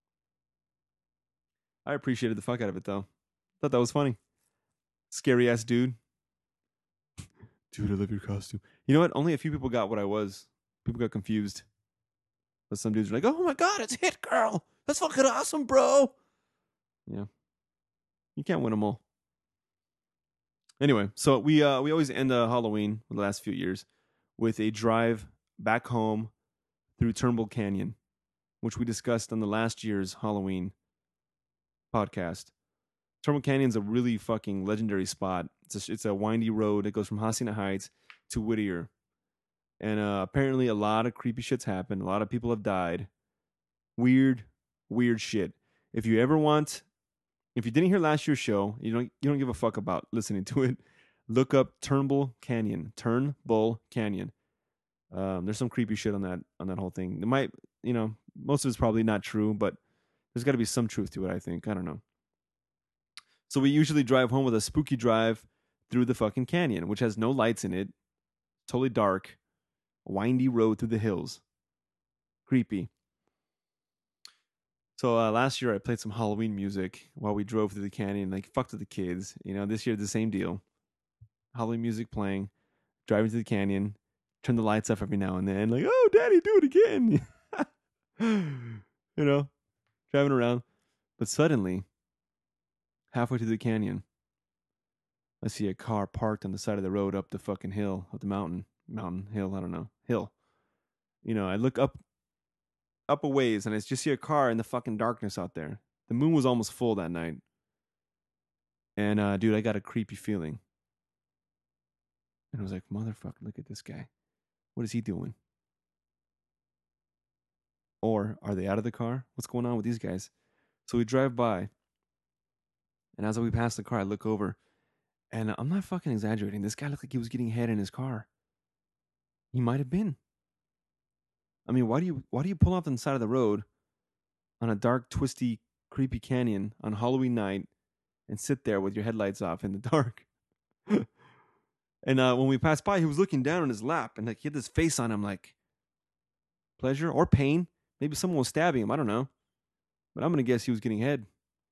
I appreciated the fuck out of it though. Thought that was funny. Scary ass dude. Dude, I love your costume. You know what? Only a few people got what I was. People got confused. But some dudes were like, oh my god, it's Hit Girl. That's fucking awesome, bro. Yeah. You can't win them all. Anyway, so we always end Halloween the last few years with a drive back home through Turnbull Canyon, which we discussed on the last year's Halloween podcast. Turnbull Canyon's a really fucking legendary spot. It's a windy road that goes from Hacienda Heights to Whittier. And apparently a lot of creepy shit's happened. A lot of people have died. Weird shit. If you didn't hear last year's show, you don't give a fuck about listening to it, look up Turnbull Canyon. Turnbull Canyon. There's some creepy shit on that whole thing. It might, most of it's probably not true, but there's got to be some truth to it, I think. I don't know. So we usually drive home with a spooky drive through the fucking canyon, which has no lights in it. Totally dark. Windy road through the hills. Creepy. So last year I played some Halloween music while we drove through the canyon, like fucked with the kids. This year the same deal. Halloween music playing, driving to the canyon, turn the lights off every now and then, like, oh, daddy, do it again. you know, driving around. But suddenly, halfway through the canyon, I see a car parked on the side of the road up the fucking hill, up the mountain, hill, I don't know, hill. I look up a ways and I just see a car in the fucking darkness out there. The moon was almost full that night. And dude, I got a creepy feeling. And I was like, motherfucker, look at this guy. What is he doing? Or are they out of the car? What's going on with these guys? So we drive by, and as we pass the car, I look over, and I'm not fucking exaggerating. This guy looked like he was getting head in his car. He might have been. I mean, why do you pull off on the side of the road on a dark, twisty, creepy canyon on Halloween night and sit there with your headlights off in the dark? And when we passed by, he was looking down on his lap, and like he had this face on him, like pleasure or pain. Maybe someone was stabbing him. I don't know, but I'm gonna guess he was getting head.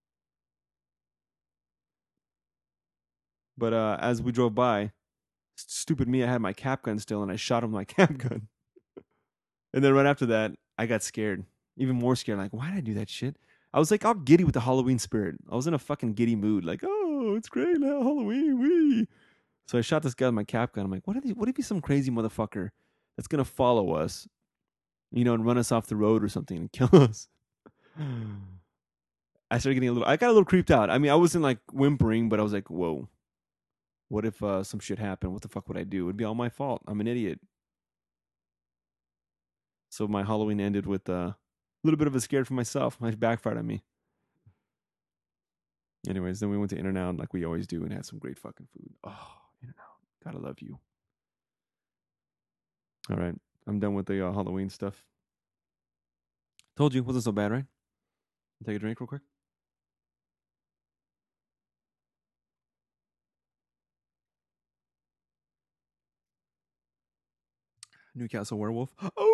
But as we drove by, stupid me, I had my cap gun still, and I shot him with my cap gun. And then right after that, I got scared, even more scared. Like, why did I do that shit? I was like all giddy with the Halloween spirit. I was in a fucking giddy mood, like, oh, it's great now, Halloween, wee. So I shot this guy with my cap gun. I'm like, what if he's some crazy motherfucker that's gonna follow us, and run us off the road or something and kill us? I got a little creeped out. I mean, I wasn't like whimpering, but I was like, whoa. What if some shit happened? What the fuck would I do? It'd be all my fault. I'm an idiot. So my Halloween ended with a little bit of a scare for myself. It backfired on me. Anyways, then we went to In-N-Out like we always do and had some great fucking food. Oh, In-N-Out. Gotta love you. All right. I'm done with the Halloween stuff. Told you. Wasn't so bad, right? Take a drink real quick. Newcastle Werewolf. Oh!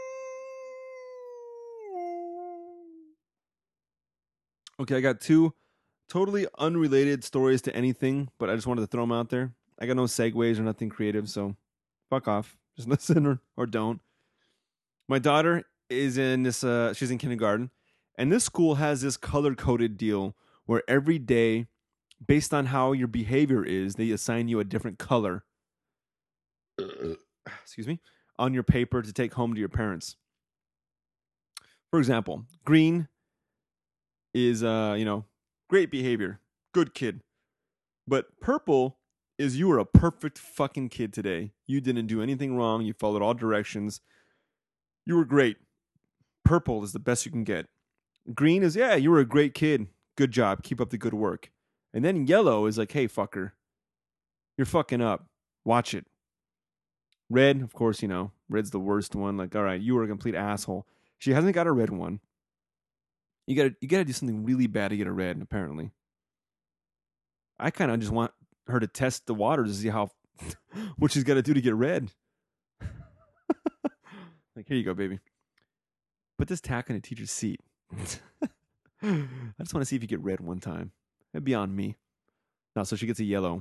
Okay, I got two totally unrelated stories to anything, but I just wanted to throw them out there. I got no segues or nothing creative, so fuck off. Just listen or don't. My daughter is in this, she's in kindergarten, and this school has this color coded deal where every day, based on how your behavior is, they assign you a different color. Excuse me, on your paper to take home to your parents. For example, green is great behavior, good kid. But purple is you were a perfect fucking kid today. You didn't do anything wrong. You followed all directions. You were great. Purple is the best you can get. Green is, yeah, you were a great kid. Good job. Keep up the good work. And then yellow is like, hey, fucker, you're fucking up. Watch it. Red, of course, red's the worst one. Like, all right, you were a complete asshole. She hasn't got a red one. You gotta do something really bad to get a red, apparently. I kind of just want her to test the waters to see how what she's got to do to get red. Like, here you go, baby. Put this tack on a teacher's seat. I just want to see if you get red one time. That'd be on me. No, so she gets a yellow.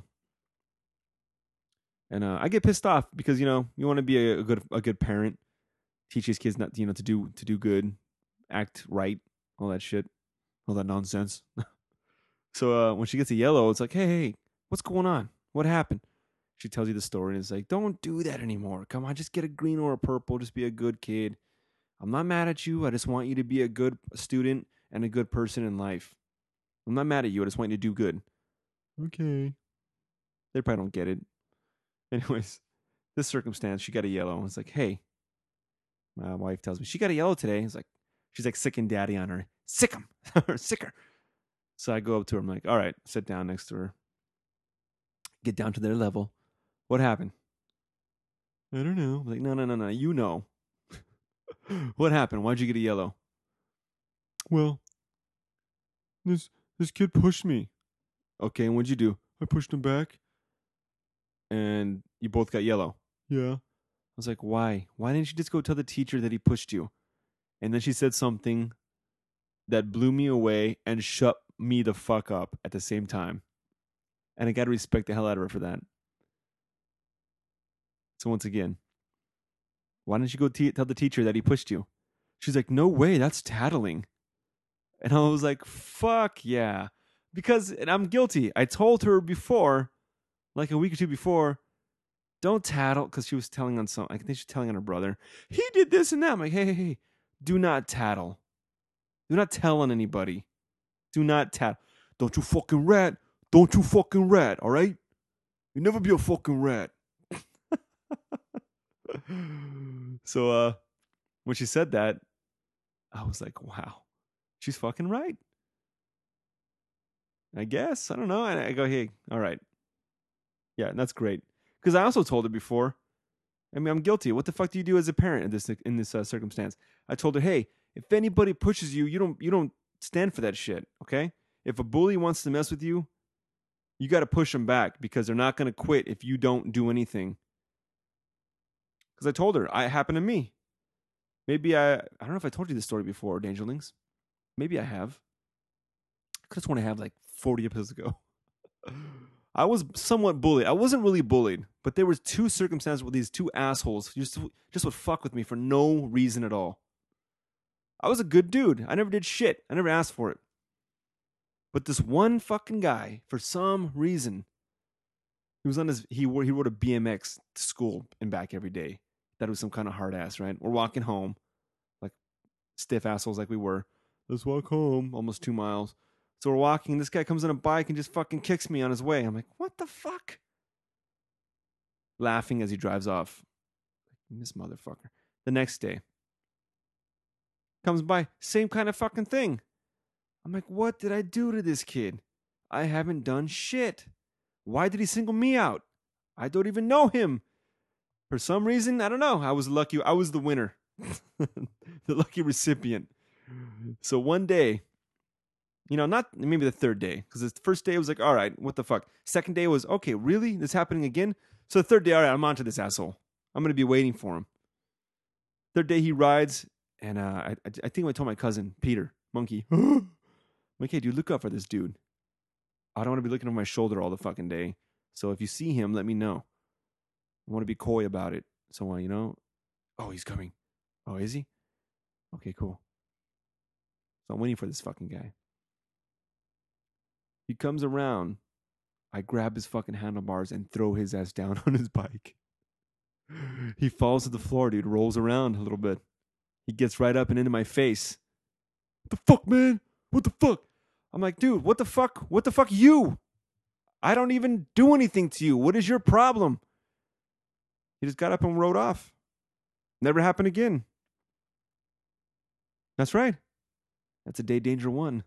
And I get pissed off because you want to be a good parent, teach his kids not to do good, act right, all that shit, all that nonsense. So when she gets a yellow, it's like, hey, what's going on? What happened? She tells you the story and it's like, don't do that anymore. Come on, just get a green or a purple. Just be a good kid. I'm not mad at you. I just want you to be a good student and a good person in life. I'm not mad at you. I just want you to do good. Okay. They probably don't get it. Anyways, this circumstance, she got a yellow. It's like, hey, my wife tells me she got a yellow today. It's like, she's like sicking daddy on her. Sick him. Sicker. So I go up to her. I'm like, all right, sit down next to her. Get down to their level. What happened? I don't know. I'm like, no. You know. What happened? Why'd you get a yellow? Well, this kid pushed me. Okay, and what'd you do? I pushed him back. And you both got yellow. Yeah. I was like, why? Why didn't you just go tell the teacher that he pushed you? And then she said something that blew me away and shut me the fuck up at the same time. And I got to respect the hell out of her for that. So once again, why didn't you go tell the teacher that he pushed you? She's like, no way, that's tattling. And I was like, fuck yeah. Because, and I'm guilty. I told her before, like a week or two before, don't tattle, because she was telling on some, I think she's telling on her brother. He did this and that. I'm like, hey, do not tattle. Do not tell on anybody. Do not tattle. Don't you fucking rat. Don't you fucking rat, all right? You never be a fucking rat. So when she said that, I was like, wow, she's fucking right. I guess. I don't know. And I go, hey, all right. Yeah, that's great. Because I also told her before, I mean, I'm guilty. What the fuck do you do as a parent in this circumstance? I told her, hey, if anybody pushes you, you don't stand for that shit, okay? If a bully wants to mess with you, you got to push them back because they're not going to quit if you don't do anything. Because I told her, it happened to me. Maybe I don't know if I told you this story before, Dangerlings. Maybe I have. I could have sworn I have like 40 episodes ago. I was somewhat bullied. I wasn't really bullied, but there was two circumstances where these two assholes just would fuck with me for no reason at all. I was a good dude. I never did shit. I never asked for it. But this one fucking guy, for some reason, he was on his he rode a BMX to school and back every day. That was some kind of hard ass, right? We're walking home, like stiff assholes like we were. Let's walk home, almost 2 miles. So we're walking, and this guy comes on a bike and just fucking kicks me on his way. I'm like, what the fuck? Laughing as he drives off. This motherfucker. The next day, comes by, same kind of fucking thing. I'm like, what did I do to this kid? I haven't done shit. Why did he single me out? I don't even know him. For some reason, I don't know. I was lucky. I was the winner. The lucky recipient. So one day, not maybe the third day, because the first day was like, all right, what the fuck? Second day was, okay, really? This happening again? So the third day, all right, I'm on to this asshole. I'm going to be waiting for him. Third day, he rides, and I think I told my cousin, Peter, Monkey, I'm like, hey, dude, look out for this dude. I don't want to be looking over my shoulder all the fucking day. So if you see him, let me know. I want to be coy about it. So, oh, he's coming. Oh, is he? Okay, cool. So I'm waiting for this fucking guy. He comes around. I grab his fucking handlebars and throw his ass down on his bike. He falls to the floor, dude, rolls around a little bit. He gets right up and into my face. What the fuck, man? What the fuck? I'm like, dude, what the fuck? What the fuck, you? I don't even do anything to you. What is your problem? He just got up and rode off. Never happened again. That's right. That's a day danger one.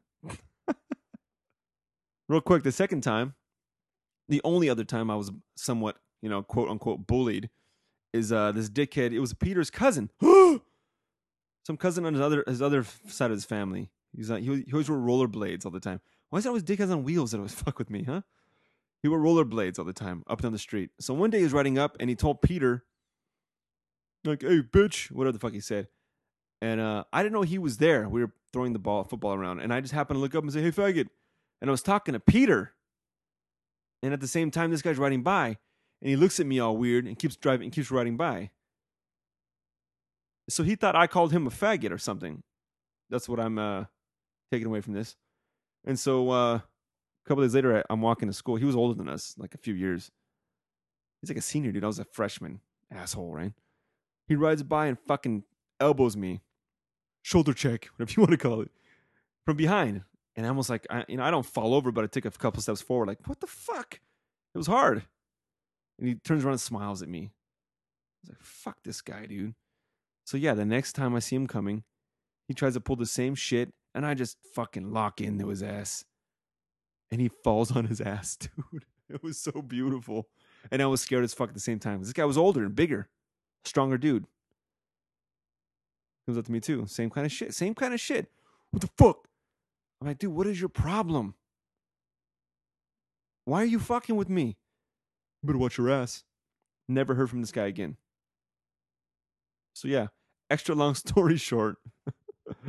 Real quick, the second time, the only other time I was somewhat, quote unquote bullied is this dickhead. It was Peter's cousin. Some cousin on his other side of his family. He always wore rollerblades all the time. Why is it always dickheads on wheels that always fuck with me, huh? He wore rollerblades all the time, up and down the street. So one day he was riding up and he told Peter, like, hey, bitch, whatever the fuck he said. And I didn't know he was there. We were throwing the football around. And I just happened to look up and say, hey, faggot. And I was talking to Peter. And at the same time, this guy's riding by. And he looks at me all weird and keeps driving and keeps riding by. So he thought I called him a faggot or something. That's what I'm taking away from this. And so a couple days later, I'm walking to school. He was older than us, like a few years. He's like a senior, dude. I was a freshman. Asshole, right? He rides by and fucking elbows me. Shoulder check, whatever you want to call it. From behind. And I almost like, I don't fall over, but I take a couple steps forward. Like, what the fuck? It was hard. And he turns around and smiles at me. I was like, fuck this guy, dude. So yeah, the next time I see him coming, he tries to pull the same shit, and I just fucking lock into his ass. And he falls on his ass, dude. It was so beautiful. And I was scared as fuck at the same time. This guy was older and bigger. Stronger dude. Comes up to me too. Same kind of shit. Same kind of shit. What the fuck? I'm like, dude, what is your problem? Why are you fucking with me? You better watch your ass. Never heard from this guy again. So yeah, extra long story short.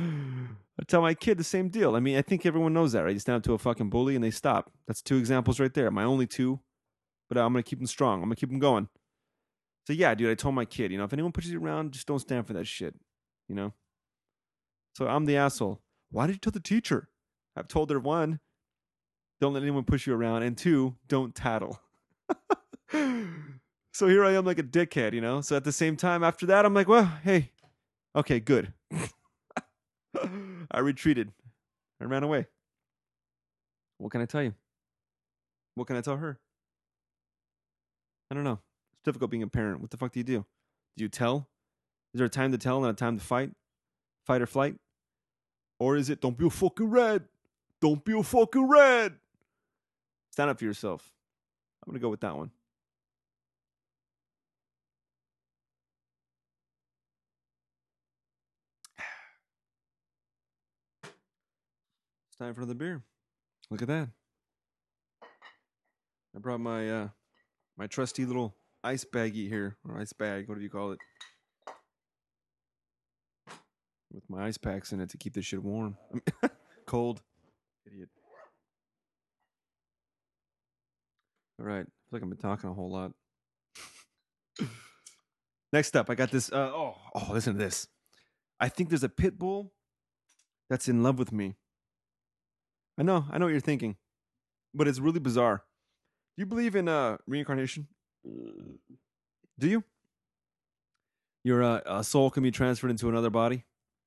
I tell my kid the same deal. I mean, I think everyone knows that, right? You stand up to a fucking bully and they stop. That's two examples right there. My only two, but I'm gonna keep them strong. I'm gonna keep them going. So yeah, dude, I told my kid, if anyone pushes you around, just don't stand for that shit. You know. So I'm the asshole. Why did you tell the teacher? I've told her, one, don't let anyone push you around, and two, don't tattle. So here I am like a dickhead. So at the same time, after that, I'm like, well, hey, okay, good. I retreated. I ran away. What can I tell you? What can I tell her? I don't know. It's difficult being a parent. What the fuck do you do? Do you tell? Is there a time to tell and a time to fight? Fight or flight? Or is it don't be a fucking red? Don't be a fucking red. Stand up for yourself. I'm going to go with that one. It's time for another beer. Look at that. I brought my my trusty little ice baggie here, or ice bag, whatever you call it, with my ice packs in it to keep this shit warm. Cold. Idiot. All right. I feel like I've been talking a whole lot. Next up, I got this. Listen to this. I think there's a pit bull that's in love with me. I know what you're thinking, but it's really bizarre. Do you believe in reincarnation? Do you? Your a soul can be transferred into another body,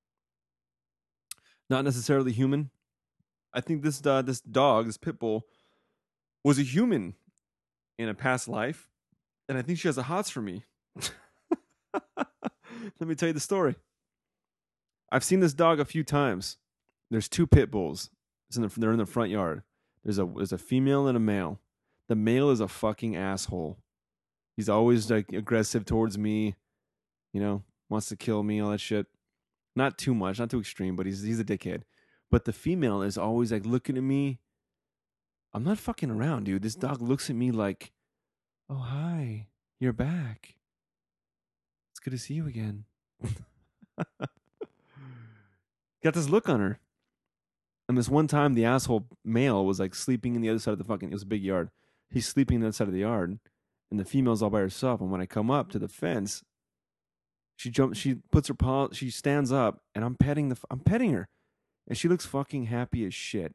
not necessarily human. I think this dog, this pit bull, was a human in a past life, and I think she has a hots for me. Let me tell you the story. I've seen this dog a few times. There's two pit bulls. They're in the front yard. There's a female and a male. The male is a fucking asshole. He's always like aggressive towards me, wants to kill me, all that shit. Not too much, not too extreme, but he's a dickhead. But the female is always like looking at me. I'm not fucking around, dude. This dog looks at me like, "Oh, hi. You're back. It's good to see you again." Got this look on her. And this one time, the asshole male was like sleeping in the other side of the fucking. It was a big yard. He's sleeping on the other side of the yard, and the female's all by herself. And when I come up to the fence, she jumps. She puts her paw. She stands up, and I'm petting her, and she looks fucking happy as shit.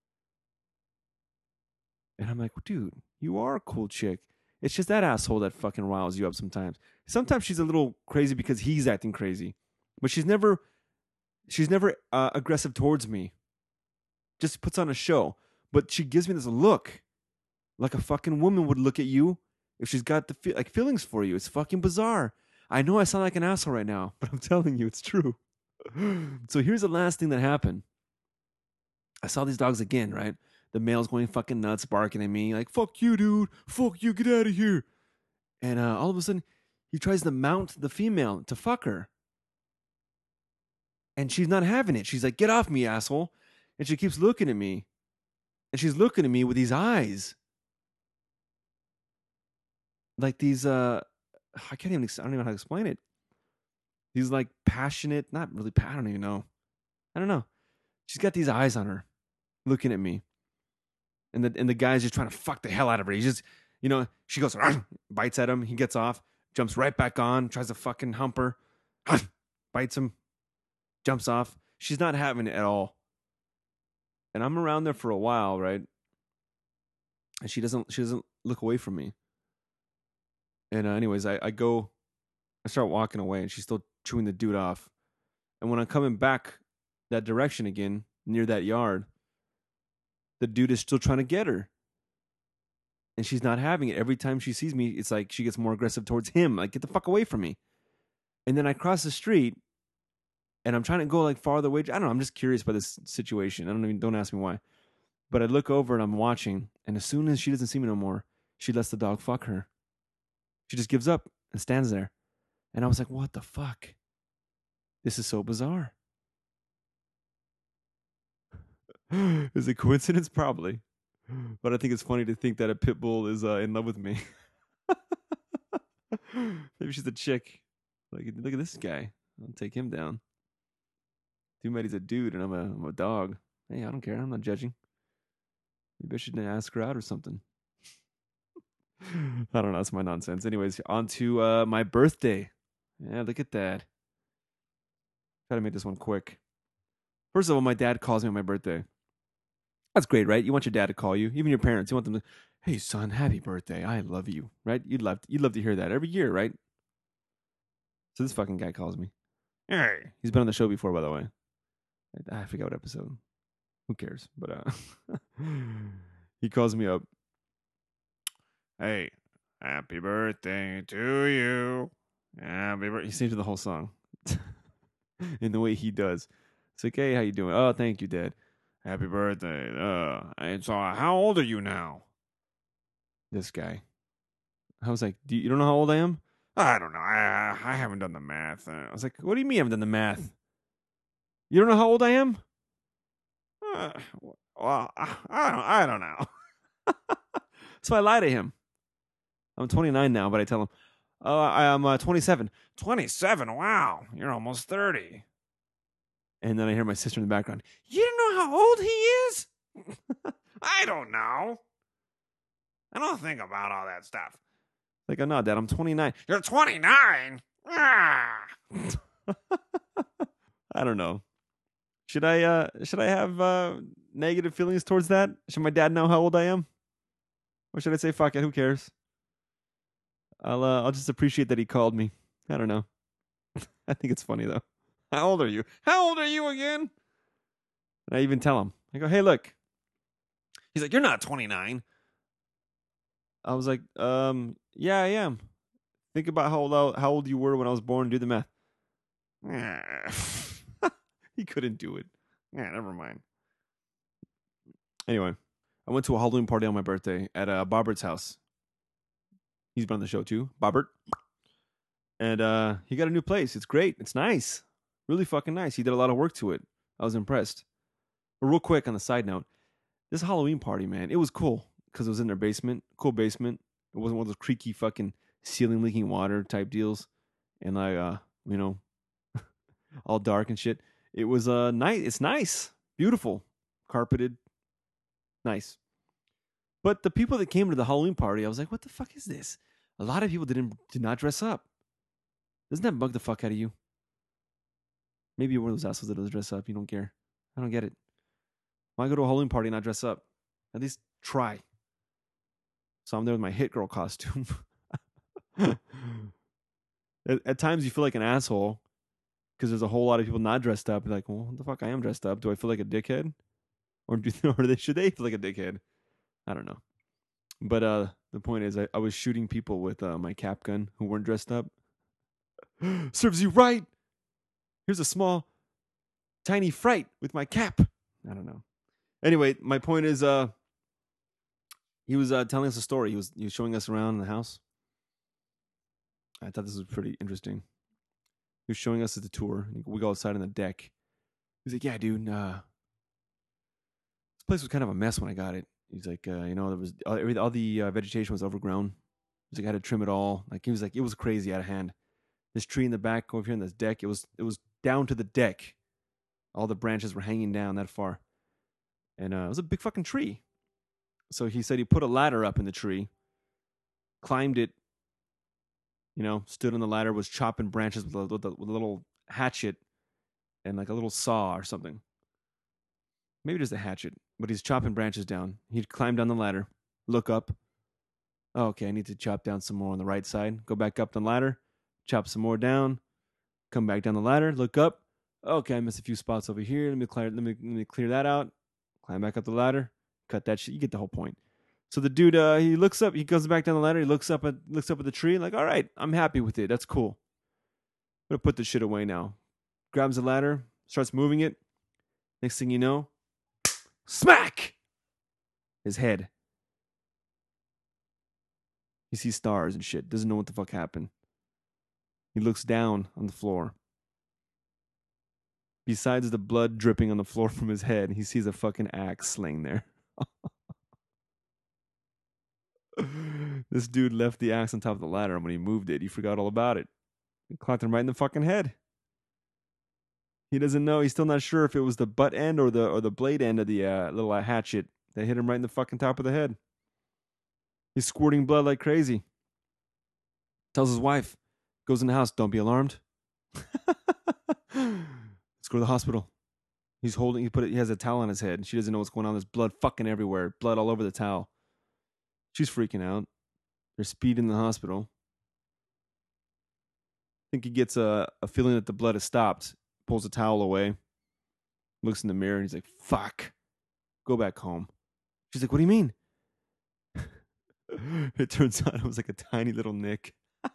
And I'm like, dude, you are a cool chick. It's just that asshole that fucking riles you up sometimes. Sometimes she's a little crazy because he's acting crazy, but she's never aggressive towards me. Just puts on a show, but she gives me this look like a fucking woman would look at you if she's got the feelings for you. It's fucking bizarre. I know I sound like an asshole right now, but I'm telling you, it's true. So here's the last thing that happened. I saw these dogs again, right? The male's going fucking nuts, barking at me, like, fuck you, dude. Fuck you, get out of here. And all of a sudden, he tries to mount the female to fuck her. And she's not having it. She's like, get off me, asshole. And she keeps looking at me. And she's looking at me with these eyes. Like these, I don't even know how to explain it. These like passionate, not really, I don't even know. I don't know. She's got these eyes on her, looking at me. And the guy's just trying to fuck the hell out of her. He's just, she goes, bites at him. He gets off, jumps right back on, tries to fucking hump her, bites him, jumps off. She's not having it at all. And I'm around there for a while, right? And she doesn't look away from me. And anyways, I start walking away, and she's still chewing the dude off. And when I'm coming back that direction again, near that yard, the dude is still trying to get her. And she's not having it. Every time she sees me, it's like she gets more aggressive towards him. Like, get the fuck away from me. And then I cross the street, and I'm trying to go like farther away. I don't know. I'm just curious by this situation. Don't ask me why. But I look over and I'm watching. And as soon as she doesn't see me no more, she lets the dog fuck her. She just gives up and stands there. And I was like, what the fuck? This is so bizarre. Is it coincidence? Probably. But I think it's funny to think that a pit bull is in love with me. Maybe she's a chick. Like, look at this guy. I'll take him down. Too bad he's a dude and I'm a dog. Hey, I don't care. I'm not judging. Maybe I should ask her out or something. I don't know. That's my nonsense. Anyways, on to my birthday. Yeah, look at that. Try to make this one quick. First of all, my dad calls me on my birthday. That's great, right? You want your dad to call you, even your parents. You want them to, hey son, happy birthday. I love you, right? You'd love to hear that every year, right? So this fucking guy calls me. Hey, he's been on the show before, by the way. I forget what episode. Who cares? But he calls me up. Hey, happy birthday to you. Happy birthday. He sings the whole song in the way he does. It's like, hey, how you doing? Oh, thank you, Dad. Happy birthday. And so, how old are you now? This guy. I was like, you don't know how old I am? I don't know. I haven't done the math. I was like, what do you mean I haven't done the math? You don't know how old I am? Well, I don't know. So I lie to him. I'm 29 now, but I tell him, oh, I'm 27. 27? Wow. You're almost 30. And then I hear my sister in the background. You don't know how old he is? I don't know. I don't think about all that stuff. Like, oh, no, Dad, I'm 29. You're 29? Ah. I don't know. Should I have negative feelings towards that? Should my dad know how old I am? Or should I say, fuck it, who cares? I'll just appreciate that he called me. I don't know. I think it's funny, though. How old are you? How old are you again? And I even tell him. I go, hey, look. He's like, you're not 29. I was like, yeah, I am. Think about how old you were when I was born and do the math. He couldn't do it. Yeah, never mind. Anyway, I went to a Halloween party on my birthday at Bobbert's house. He's been on the show too, Bobbert. And he got a new place. It's great. It's nice. Really fucking nice. He did a lot of work to it. I was impressed. But real quick on the side note, this Halloween party, man, it was cool because it was in their basement. Cool basement. It wasn't one of those creaky fucking ceiling leaking water type deals. And all dark and shit. It was nice. It's nice. Beautiful. Carpeted. Nice. But the people that came to the Halloween party, I was like, what the fuck is this? A lot of people did not dress up. Doesn't that bug the fuck out of you? Maybe you're one of those assholes that doesn't dress up. You don't care. I don't get it. Why go to a Halloween party and not dress up? At least try. So I'm there with my Hit Girl costume. At times you feel like an asshole because there's a whole lot of people not dressed up. You're like, well, what the fuck? I am dressed up. Do I feel like a dickhead? Or should they feel like a dickhead? I don't know. But the point is, I was shooting people with my cap gun who weren't dressed up. Serves you right. Here's a small, tiny fright with my cap. I don't know. Anyway, my point is, he was telling us a story. He was showing us around the house. I thought this was pretty interesting. He was showing us the tour. We go outside on the deck. He's like, "Yeah, dude, this place was kind of a mess when I got it." He's like, there was all the vegetation was overgrown. He's like, I had to trim it all. Like he was like, it was crazy out of hand. This tree in the back over here on this deck, it was down to the deck. All the branches were hanging down that far, and it was a big fucking tree. So he said he put a ladder up in the tree, climbed it, stood on the ladder, was chopping branches with a little hatchet and like a little saw or something. Maybe just a hatchet, but he's chopping branches down. He'd climb down the ladder, look up. Oh, okay, I need to chop down some more on the right side. Go back up the ladder, chop some more down, come back down the ladder, look up. Okay, I missed a few spots over here. Let me clear that out. Climb back up the ladder, cut that shit. You get the whole point. So the dude, he looks up, he goes back down the ladder, he looks up at the tree, like, all right, I'm happy with it. That's cool. I'm gonna put this shit away now. Grabs the ladder, starts moving it. Next thing you know, smack! His head. He sees stars and shit. Doesn't know what the fuck happened. He looks down on the floor. Besides the blood dripping on the floor from his head, he sees a fucking axe laying there. This dude left the axe on top of the ladder, and when he moved it, he forgot all about it. It clocked him right in the fucking head. He doesn't know. He's still not sure if it was the butt end or the blade end of the little hatchet that hit him right in the fucking top of the head. He's squirting blood like crazy. Tells his wife, goes in the house, don't be alarmed. Let's go to the hospital. He has a towel on his head. She doesn't know what's going on. There's blood fucking everywhere. Blood all over the towel. She's freaking out. They're speeding the hospital. I think he gets a feeling that the blood has stopped. Pulls the towel away. Looks in the mirror and he's like, fuck. Go back home. She's like, what do you mean? It turns out it was like a tiny little nick.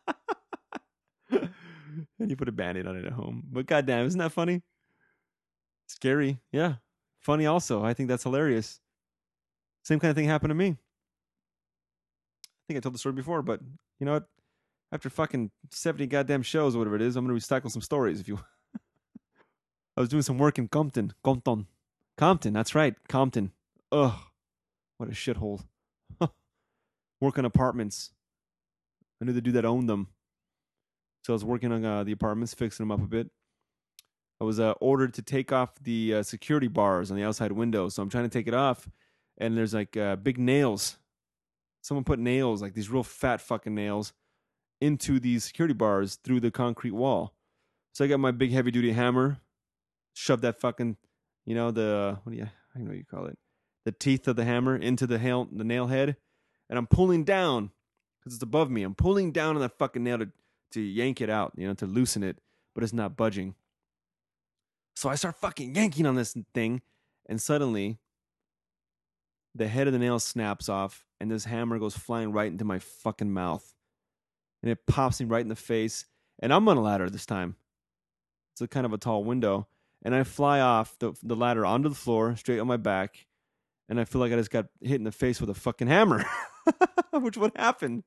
And you put a band-aid on it at home. But goddamn, isn't that funny? Scary. Yeah. Funny also. I think that's hilarious. Same kind of thing happened to me. I think I told the story before, but you know what? After fucking 70 goddamn shows or whatever it is, I'm going to recycle some stories if you I was doing some work in Compton. Compton, that's right. Compton. Ugh. What a shithole. Work on apartments. I knew the dude that owned them. So I was working on the apartments, fixing them up a bit. I was ordered to take off the security bars on the outside window. So I'm trying to take it off, and there's like big nails. Someone put nails, like these real fat fucking nails, into these security bars through the concrete wall. So I got my big heavy duty hammer, shoved that fucking, the, I don't know what you call it, the teeth of the hammer into the nail head, and I'm pulling down because it's above me. I'm pulling down on that fucking nail to yank it out, to loosen it, but it's not budging. So I start fucking yanking on this thing, and suddenly the head of the nail snaps off, and this hammer goes flying right into my fucking mouth. And it pops me right in the face. And I'm on a ladder this time. It's a kind of a tall window. And I fly off the ladder onto the floor, straight on my back. And I feel like I just got hit in the face with a fucking hammer, which would happen.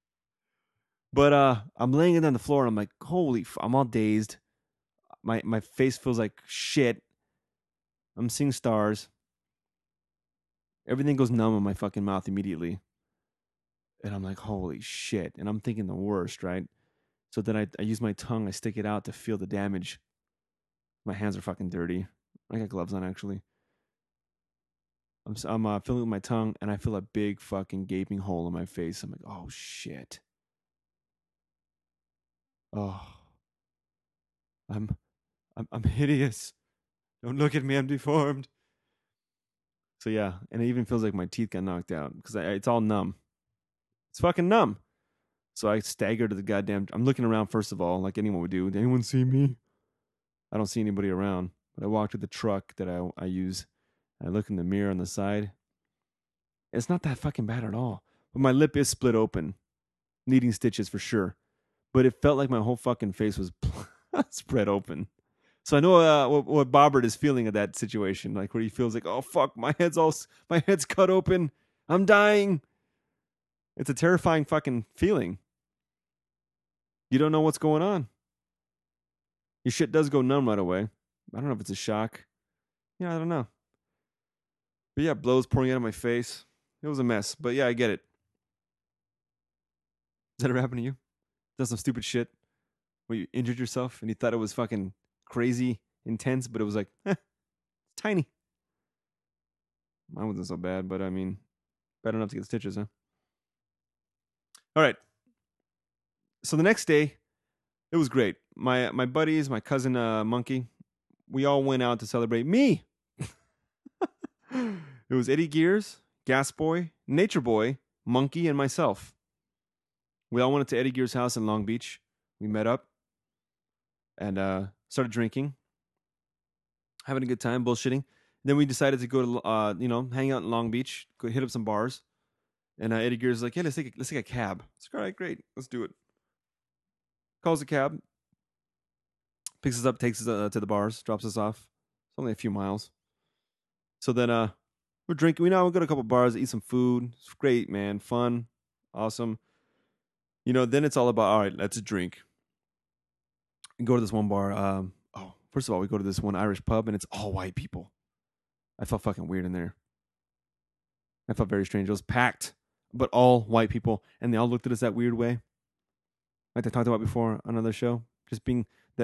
But I'm laying it on the floor, and I'm like, I'm all dazed. My face feels like shit. I'm seeing stars. Everything goes numb in my fucking mouth immediately. And I'm like, holy shit. And I'm thinking the worst, right? So then I use my tongue. I stick it out to feel the damage. My hands are fucking dirty. I got gloves on, actually. I'm feeling with my tongue, and I feel a big fucking gaping hole in my face. I'm like, oh shit. Oh, I'm hideous. Don't look at me. I'm deformed. So yeah, and it even feels like my teeth got knocked out because it's all numb. It's fucking numb. So I stagger to the goddamn. I'm looking around first of all, like anyone would do. Did anyone see me? I don't see anybody around. But I walk to the truck that I use. I look in the mirror on the side. It's not that fucking bad at all. But my lip is split open, needing stitches for sure. But it felt like my whole fucking face was spread open. So I know what Bobbert is feeling at that situation, like where he feels like, oh fuck, my head's cut open, I'm dying. It's a terrifying fucking feeling. You don't know what's going on. Your shit does go numb right away. I don't know if it's a shock. Yeah, I don't know. But yeah, blows pouring out of my face. It was a mess. But yeah, I get it. Does that ever happen to you? Done some stupid shit where you injured yourself and you thought it was fucking crazy intense, but it was like, tiny. Mine wasn't so bad, but I mean, bad enough to get stitches, huh? All right. So the next day, it was great. My buddies, my cousin Monkey, we all went out to celebrate me. It was Eddie Gears, Gas Boy, Nature Boy, Monkey, and myself. We all went to Eddie Gears' house in Long Beach. We met up and started drinking, having a good time, bullshitting. Then we decided to go to hang out in Long Beach, go hit up some bars. And Eddie Gears is like, yeah, let's take a cab. It's like, all right, great, let's do it. Calls a cab, picks us up, takes us to the bars, drops us off. It's only a few miles. So then we're drinking. We go to a couple bars, eat some food. It's great, man. Fun, awesome. Then it's all about, all right, let's drink. We go to this one bar. First of all, we go to this one Irish pub, and it's all white people. I felt fucking weird in there. I felt very strange. It was packed, but all white people, and they all looked at us that weird way. Like I talked about before on another show. Just being that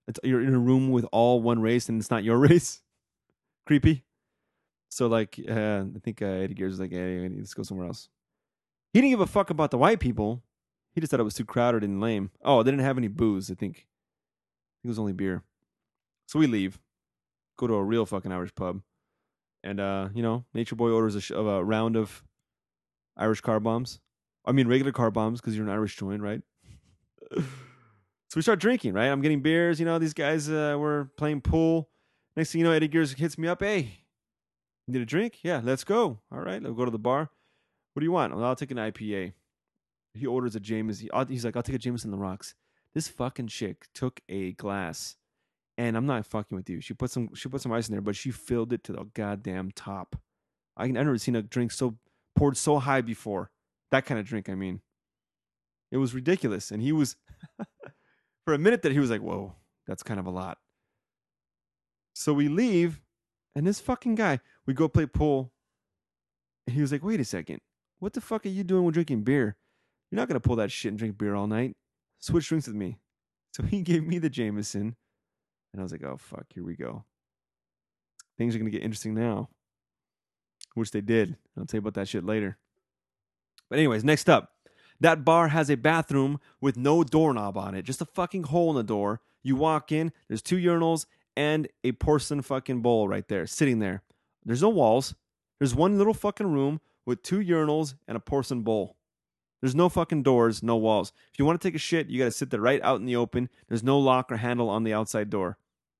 You're in a room with all one race and it's not your race. Creepy. So like, I think Eddie Gears was like, hey, let's go somewhere else. He didn't give a fuck about the white people. He just thought it was too crowded and lame. Oh, they didn't have any booze. I think it was only beer. So we leave, go to a real fucking Irish pub, and Nature Boy orders a round of Irish car bombs. I mean regular car bombs because you're an Irish joint, right? So we start drinking, right? I'm getting beers. These guys were playing pool. Next thing you know, Eddie Gears hits me up. Hey, you need a drink? Yeah, let's go. All right, let's go to the bar. What do you want? Well, I'll take an IPA. He orders a Jameson. He's like, I'll take a Jameson on the rocks. This fucking chick took a glass, and I'm not fucking with you. She put some ice in there, but she filled it to the goddamn top. I've never seen a drink poured so high before. That kind of drink, I mean. It was ridiculous, and he was for a minute that he was like, "Whoa, that's kind of a lot." So we leave, and this fucking guy, we go play pool, and he was like, "Wait a second, what the fuck are you doing with drinking beer? You're not gonna pull that shit and drink beer all night. Switch drinks with me." So he gave me the Jameson, and I was like, "Oh fuck, here we go. Things are gonna get interesting now," which they did. I'll tell you about that shit later. But anyways, next up, that bar has a bathroom with no doorknob on it, just a fucking hole in the door. You walk in, there's 2 urinals and a porcelain fucking bowl right there, sitting there. There's no walls. There's one little fucking room with 2 urinals and a porcelain bowl. There's no fucking doors, no walls. If you want to take a shit, you got to sit there right out in the open. There's no lock or handle on the outside door.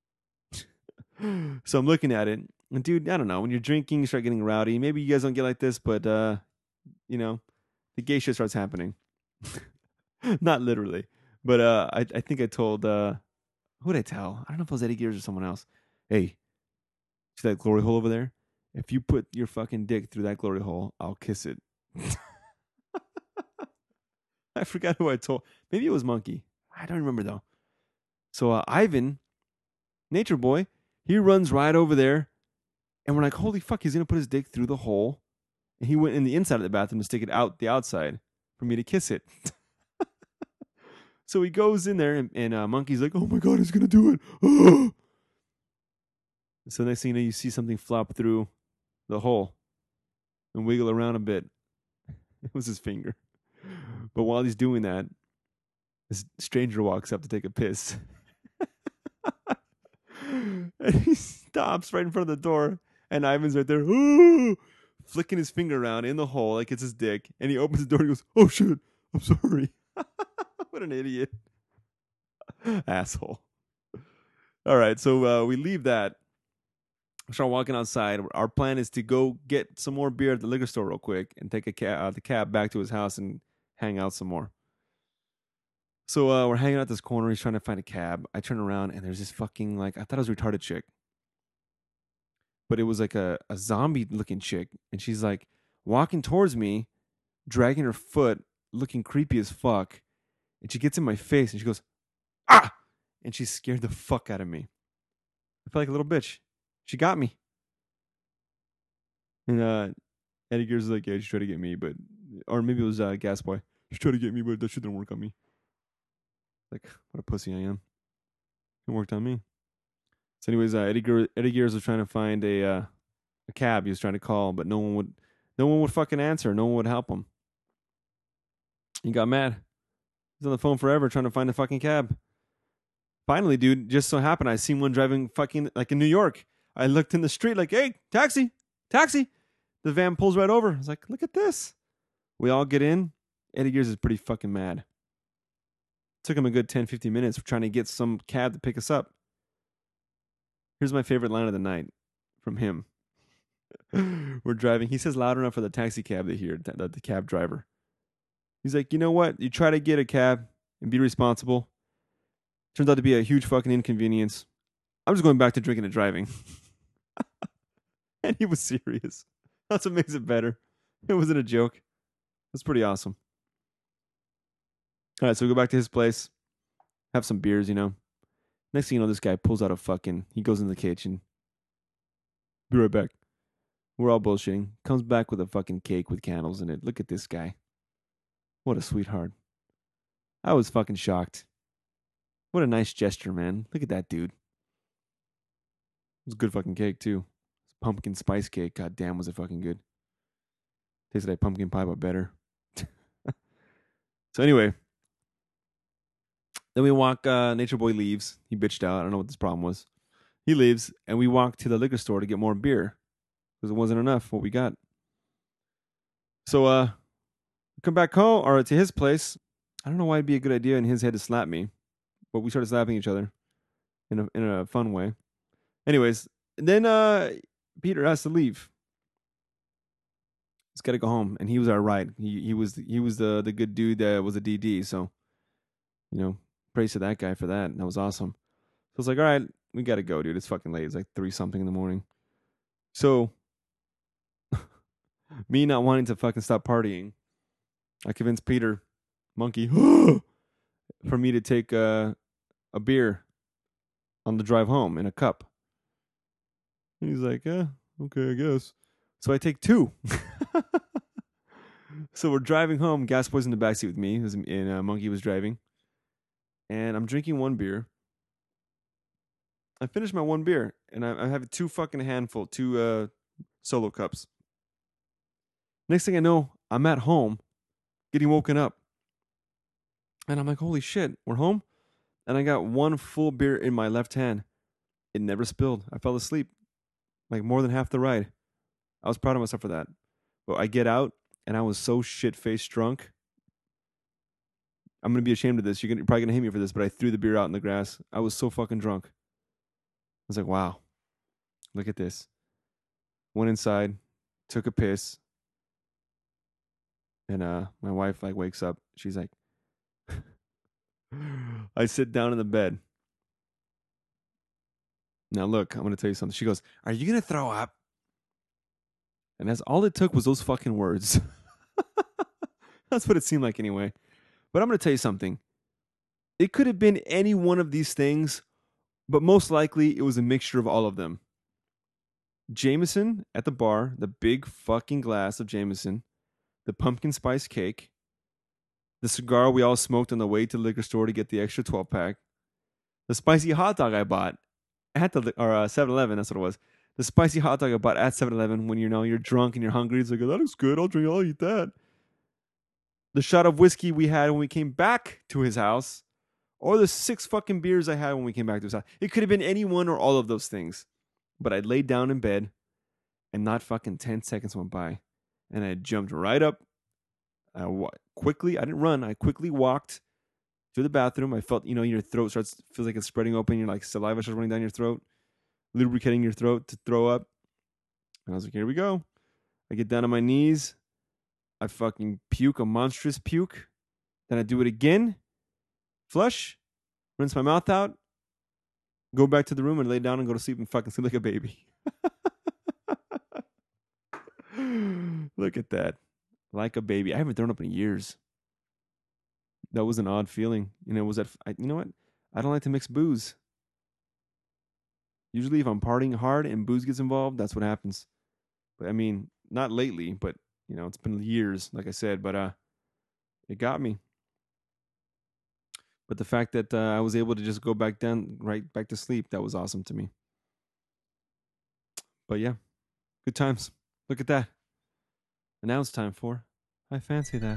So I'm looking at it, and dude, I don't know. When you're drinking, you start getting rowdy. Maybe you guys don't get like this, but the gay shit starts happening. Not literally, but I think I told who did I tell? I don't know if it was Eddie Gears or someone else. Hey, see that glory hole over there? If you put your fucking dick through that glory hole, I'll kiss it. I forgot who I told. Maybe it was Monkey. I don't remember though. So Ivan, Nature Boy, he runs right over there, and we're like, holy fuck, he's gonna put his dick through the hole, and he went in the inside of the bathroom to stick it out the outside for me to kiss it. So he goes in there, and Monkey's like, "Oh my god, he's gonna do it!" So next thing you know, you see something flop through the hole and wiggle around a bit. It was his finger. But while he's doing that, this stranger walks up to take a piss, and he stops right in front of the door. And Ivan's right there, flicking his finger around in the hole like it's his dick. And he opens the door and he goes, "Oh shit, I'm sorry." What an idiot. Asshole. All right, so we leave that. We start walking outside. Our plan is to go get some more beer at the liquor store real quick and take the cab back to his house and hang out some more. So we're hanging out this corner. He's trying to find a cab. I turn around and there's this fucking I thought it was a retarded chick, but it was like a zombie looking chick, and she's like walking towards me, dragging her foot, looking creepy as fuck. And she gets in my face and she goes, "Ah!" And she scared the fuck out of me. I felt like a little bitch. She got me. And Eddie Gears is like, "Yeah, she tried to get me, but," or maybe it was Gas Boy. "She tried to get me, but that shit didn't work on me." Like, what a pussy I am. It worked on me. So, anyways, Eddie Gears was trying to find a cab. He was trying to call, but no one would fucking answer. No one would help him. He got mad. He's on the phone forever trying to find a fucking cab. Finally, dude, just so happened I seen one driving fucking like in New York. I looked in the street like, "Hey, taxi, taxi." The van pulls right over. I was like, "Look at this." We all get in. Eddie Gears is pretty fucking mad. Took him a good 10, 15 minutes for trying to get some cab to pick us up. Here's my favorite line of the night from him. We're driving. He says loud enough for the taxi cab to hear, the cab driver. He's like, "You know what? You try to get a cab and be responsible. Turns out to be a huge fucking inconvenience. I'm just going back to drinking and driving." And he was serious. That's what makes it better. It wasn't a joke. It's pretty awesome. All right, so we go back to his place, have some beers, Next thing you know, this guy pulls out he goes in the kitchen. "Be right back." We're all bullshitting. Comes back with a fucking cake with candles in it. Look at this guy. What a sweetheart. I was fucking shocked. What a nice gesture, man. Look at that dude. It was a good fucking cake too. Pumpkin spice cake. God damn, was it fucking good. Tasted like pumpkin pie, but better. So anyway, then we walk. Nature Boy leaves. He bitched out. I don't know what this problem was. He leaves, and we walk to the liquor store to get more beer because it wasn't enough what we got. So come back home or to his place. I don't know why it'd be a good idea in his head to slap me, but we started slapping each other in a fun way. Anyways, then Peter has to leave. He's got to go home, and he was our ride. He was the good dude that was a DD. So, praise to that guy for that. That was awesome. So I was like, all right, we got to go, dude. It's fucking late. It's like 3 something in the morning. So, me not wanting to fucking stop partying, I convinced Peter, monkey, for me to take a beer on the drive home in a cup. And he's like, okay, I guess. So I take 2. So we're driving home. Gas Boy's in the backseat with me, and Monkey was driving. And I'm drinking 1 beer. I finished my 1 beer, and I have 2 solo cups. Next thing I know, I'm at home, getting woken up. And I'm like, holy shit, we're home? And I got 1 full beer in my left hand. It never spilled. I fell asleep like more than half the ride. I was proud of myself for that. But I get out, and I was so shit-faced drunk. I'm going to be ashamed of this. You're probably going to hate me for this, but I threw the beer out in the grass. I was so fucking drunk. I was like, wow, look at this. Went inside, took a piss, and my wife wakes up. She's like, I sit down in the bed. Now look, I'm going to tell you something. She goes, are you going to throw up? And that's all it took was those fucking words. That's what it seemed like anyway. But I'm going to tell you something. It could have been any one of these things, but most likely it was a mixture of all of them. Jameson at the bar, the big fucking glass of Jameson, the pumpkin spice cake, the cigar we all smoked on the way to the liquor store to get the extra 12-pack, the spicy hot dog I bought at the 7-Eleven, that's what it was. The spicy hot dog I bought at 7-Eleven when you're drunk and you're hungry. It's like, that looks good. I'll eat that. The shot of whiskey we had when we came back to his house, or the 6 fucking beers I had when we came back to his house. It could have been any one or all of those things. But I laid down in bed, and not fucking 10 seconds went by, and I jumped right up. I didn't run. I quickly walked to the bathroom. I felt, your throat feels like it's spreading open. You're like saliva starts running down your throat, lubricating your throat to throw up. And I was like, here we go. I get down on my knees. I fucking puke a monstrous puke. Then I do it again. Flush. Rinse my mouth out. Go back to the room and lay down and go to sleep and fucking sleep like a baby. Look at that. Like a baby. I haven't thrown up in years. That was an odd feeling. You know what? I don't like to mix booze. Usually if I'm partying hard and booze gets involved, that's what happens. But I mean, not lately, but it's been years, like I said, but it got me. But the fact that I was able to just go right back to sleep, that was awesome to me. But yeah, good times. Look at that. And now it's time for I Fancy That.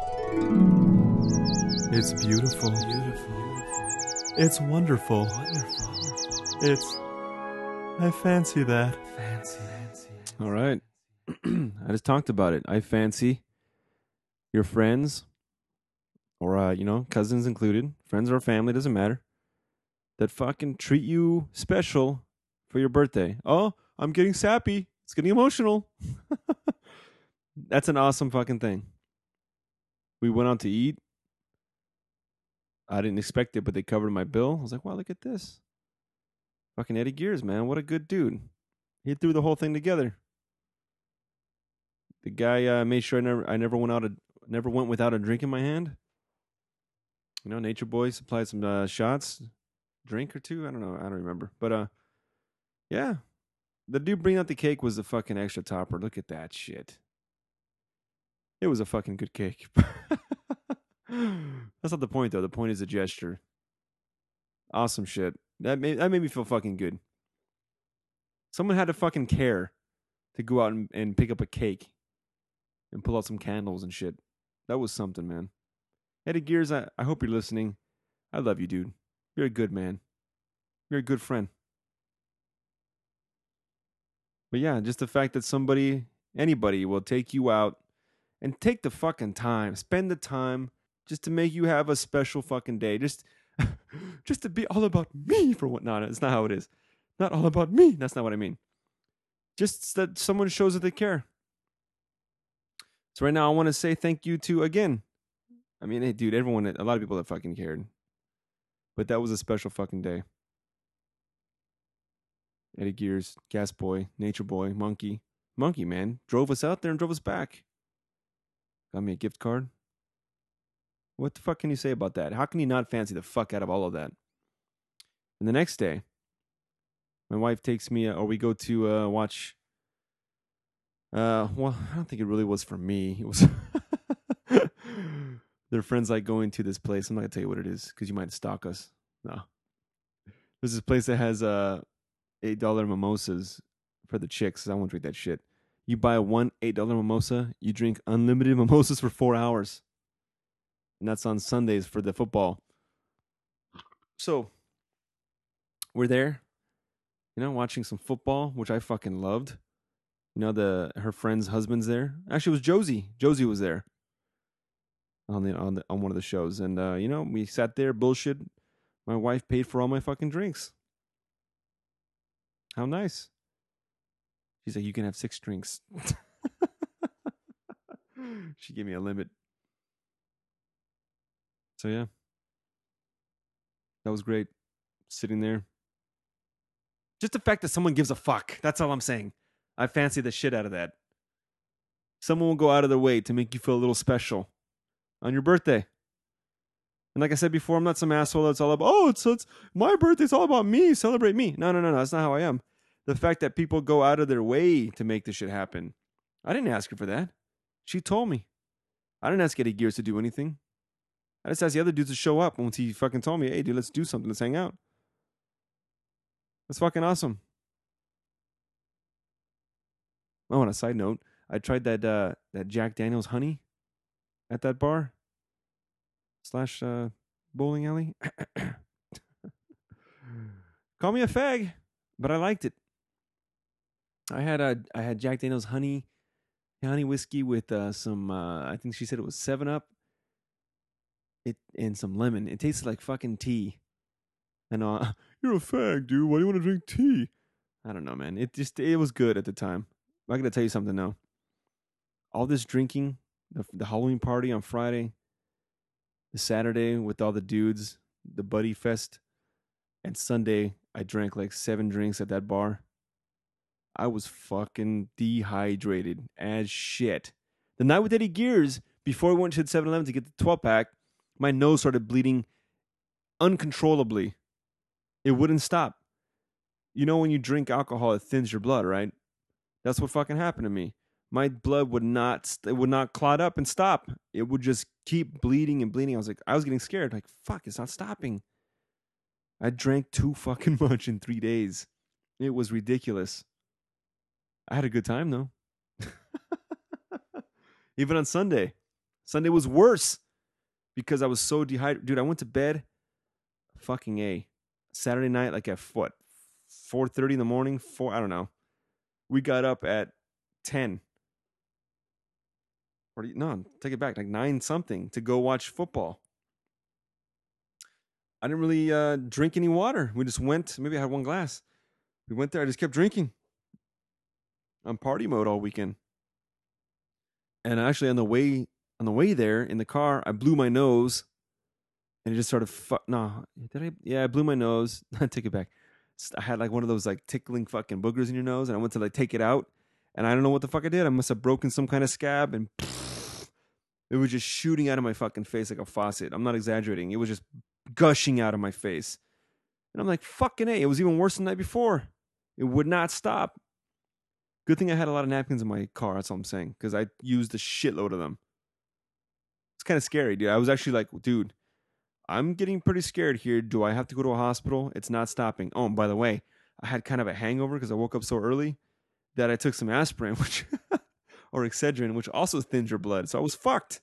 It's beautiful. It's wonderful. It's I Fancy That. All right. I just talked about it. I fancy your friends, or cousins included, friends or family, doesn't matter, that fucking treat you special for your birthday. Oh, I'm getting sappy. It's getting emotional. That's an awesome fucking thing. We went out to eat. I didn't expect it, but they covered my bill. I was like, wow, look at this. Fucking Eddie Gears, man. What a good dude. He threw the whole thing together. The guy made sure I never went without a drink in my hand. Nature Boy supplied some shots, drink or 2. I don't know. I don't remember. But yeah, the dude bringing out the cake was the fucking extra topper. Look at that shit. It was a fucking good cake. That's not the point, though. The point is the gesture. Awesome shit. That made me feel fucking good. Someone had to fucking care to go out and pick up a cake and pull out some candles and shit. That was something, man. Eddie Gears, I hope you're listening. I love you, dude. You're a good man. You're a good friend. But yeah, just the fact that anybody will take you out and take the fucking time, spend the time just to make you have a special fucking day. Just to be all about me for what? No, it's not how it is. Not all about me. That's not what I mean. Just that someone shows that they care. So right now, I want to say thank you to again. I mean, hey, dude, a lot of people that fucking cared, but that was a special fucking day. Eddie Gears, Gas Boy, Nature Boy, Monkey, man, drove us out there and drove us back. Got me a gift card. What the fuck can you say about that? How can you not fancy the fuck out of all of that? And the next day, my wife takes me, or we go to watch. Well, I don't think it really was for me. It was their friends like going to this place. I'm not gonna tell you what it is because you might stalk us. No, there's this place that has $8 mimosas for the chicks. I won't drink that shit. You buy one $8 mimosa, you drink unlimited mimosas for 4 hours, and that's on Sundays for the football. So we're there, watching some football, which I fucking loved. Her friend's husband's there. Actually, it was Josie. Josie was there on one of the shows, and we sat there, bullshit. My wife paid for all my fucking drinks. How nice. She's like, you can have 6 drinks. She gave me a limit. So yeah, that was great. Sitting there. Just the fact that someone gives a fuck. That's all I'm saying. I fancy the shit out of that. Someone will go out of their way to make you feel a little special on your birthday. And like I said before, I'm not some asshole that's all about, it's my birthday, it's all about me, celebrate me. No, that's not how I am. The fact that people go out of their way to make this shit happen. I didn't ask her for that. She told me. I didn't ask Eddie Gears to do anything. I just asked the other dudes to show up once he fucking told me, hey, dude, let's do something. Let's hang out. That's fucking awesome. Oh, on a side note, I tried that Jack Daniels honey at that bar / bowling alley. Call me a fag, but I liked it. I had Jack Daniels honey whiskey with some I think she said it was 7-Up. And some lemon. It tasted like fucking tea. And you're a fag, dude. Why do you want to drink tea? I don't know, man. It was good at the time. I'm gonna tell you something though. All this drinking, the Halloween party on Friday, the Saturday with all the dudes, the buddy fest, and Sunday I drank like 7 drinks at that bar. I was fucking dehydrated as shit. The night with Eddie Gears, before we went to the 7-Eleven to get the 12-pack, my nose started bleeding uncontrollably. It wouldn't stop. You know when you drink alcohol, it thins your blood, right? That's what fucking happened to me. My blood would not clot up and stop. It would just keep bleeding and bleeding. I was getting scared. Like, fuck, it's not stopping. I drank too fucking much in 3 days. It was ridiculous. I had a good time though. Even on Sunday. Sunday was worse because I was so dehydrated. Dude, I went to bed fucking A. Saturday night, like at what? 4:30 in the morning? I don't know. We got up at 10. No, take it back. Like 9 something to go watch football. I didn't really drink any water. We just went. Maybe I had 1 glass. We went there. I just kept drinking. I'm party mode all weekend. And actually on the way there in the car, I blew my nose. And it just started. No, did I? Yeah, I blew my nose. I take it back. I had like one of those like tickling fucking boogers in your nose, and I went to like take it out, and I don't know what the fuck I did. I must have broken some kind of scab, and it was just shooting out of my fucking face like a faucet. I'm not exaggerating. It was just gushing out of my face, and I'm like, fucking A. It was even worse than the night before. It would not stop. Good thing I had a lot of napkins in my car. That's all I'm saying, because I used a shitload of them. It's kind of scary, dude. I was actually like, dude. I'm getting pretty scared here. Do I have to go to a hospital? It's not stopping. Oh, and by the way, I had kind of a hangover because I woke up so early that I took some aspirin, which or Excedrin, which also thins your blood. So I was fucked.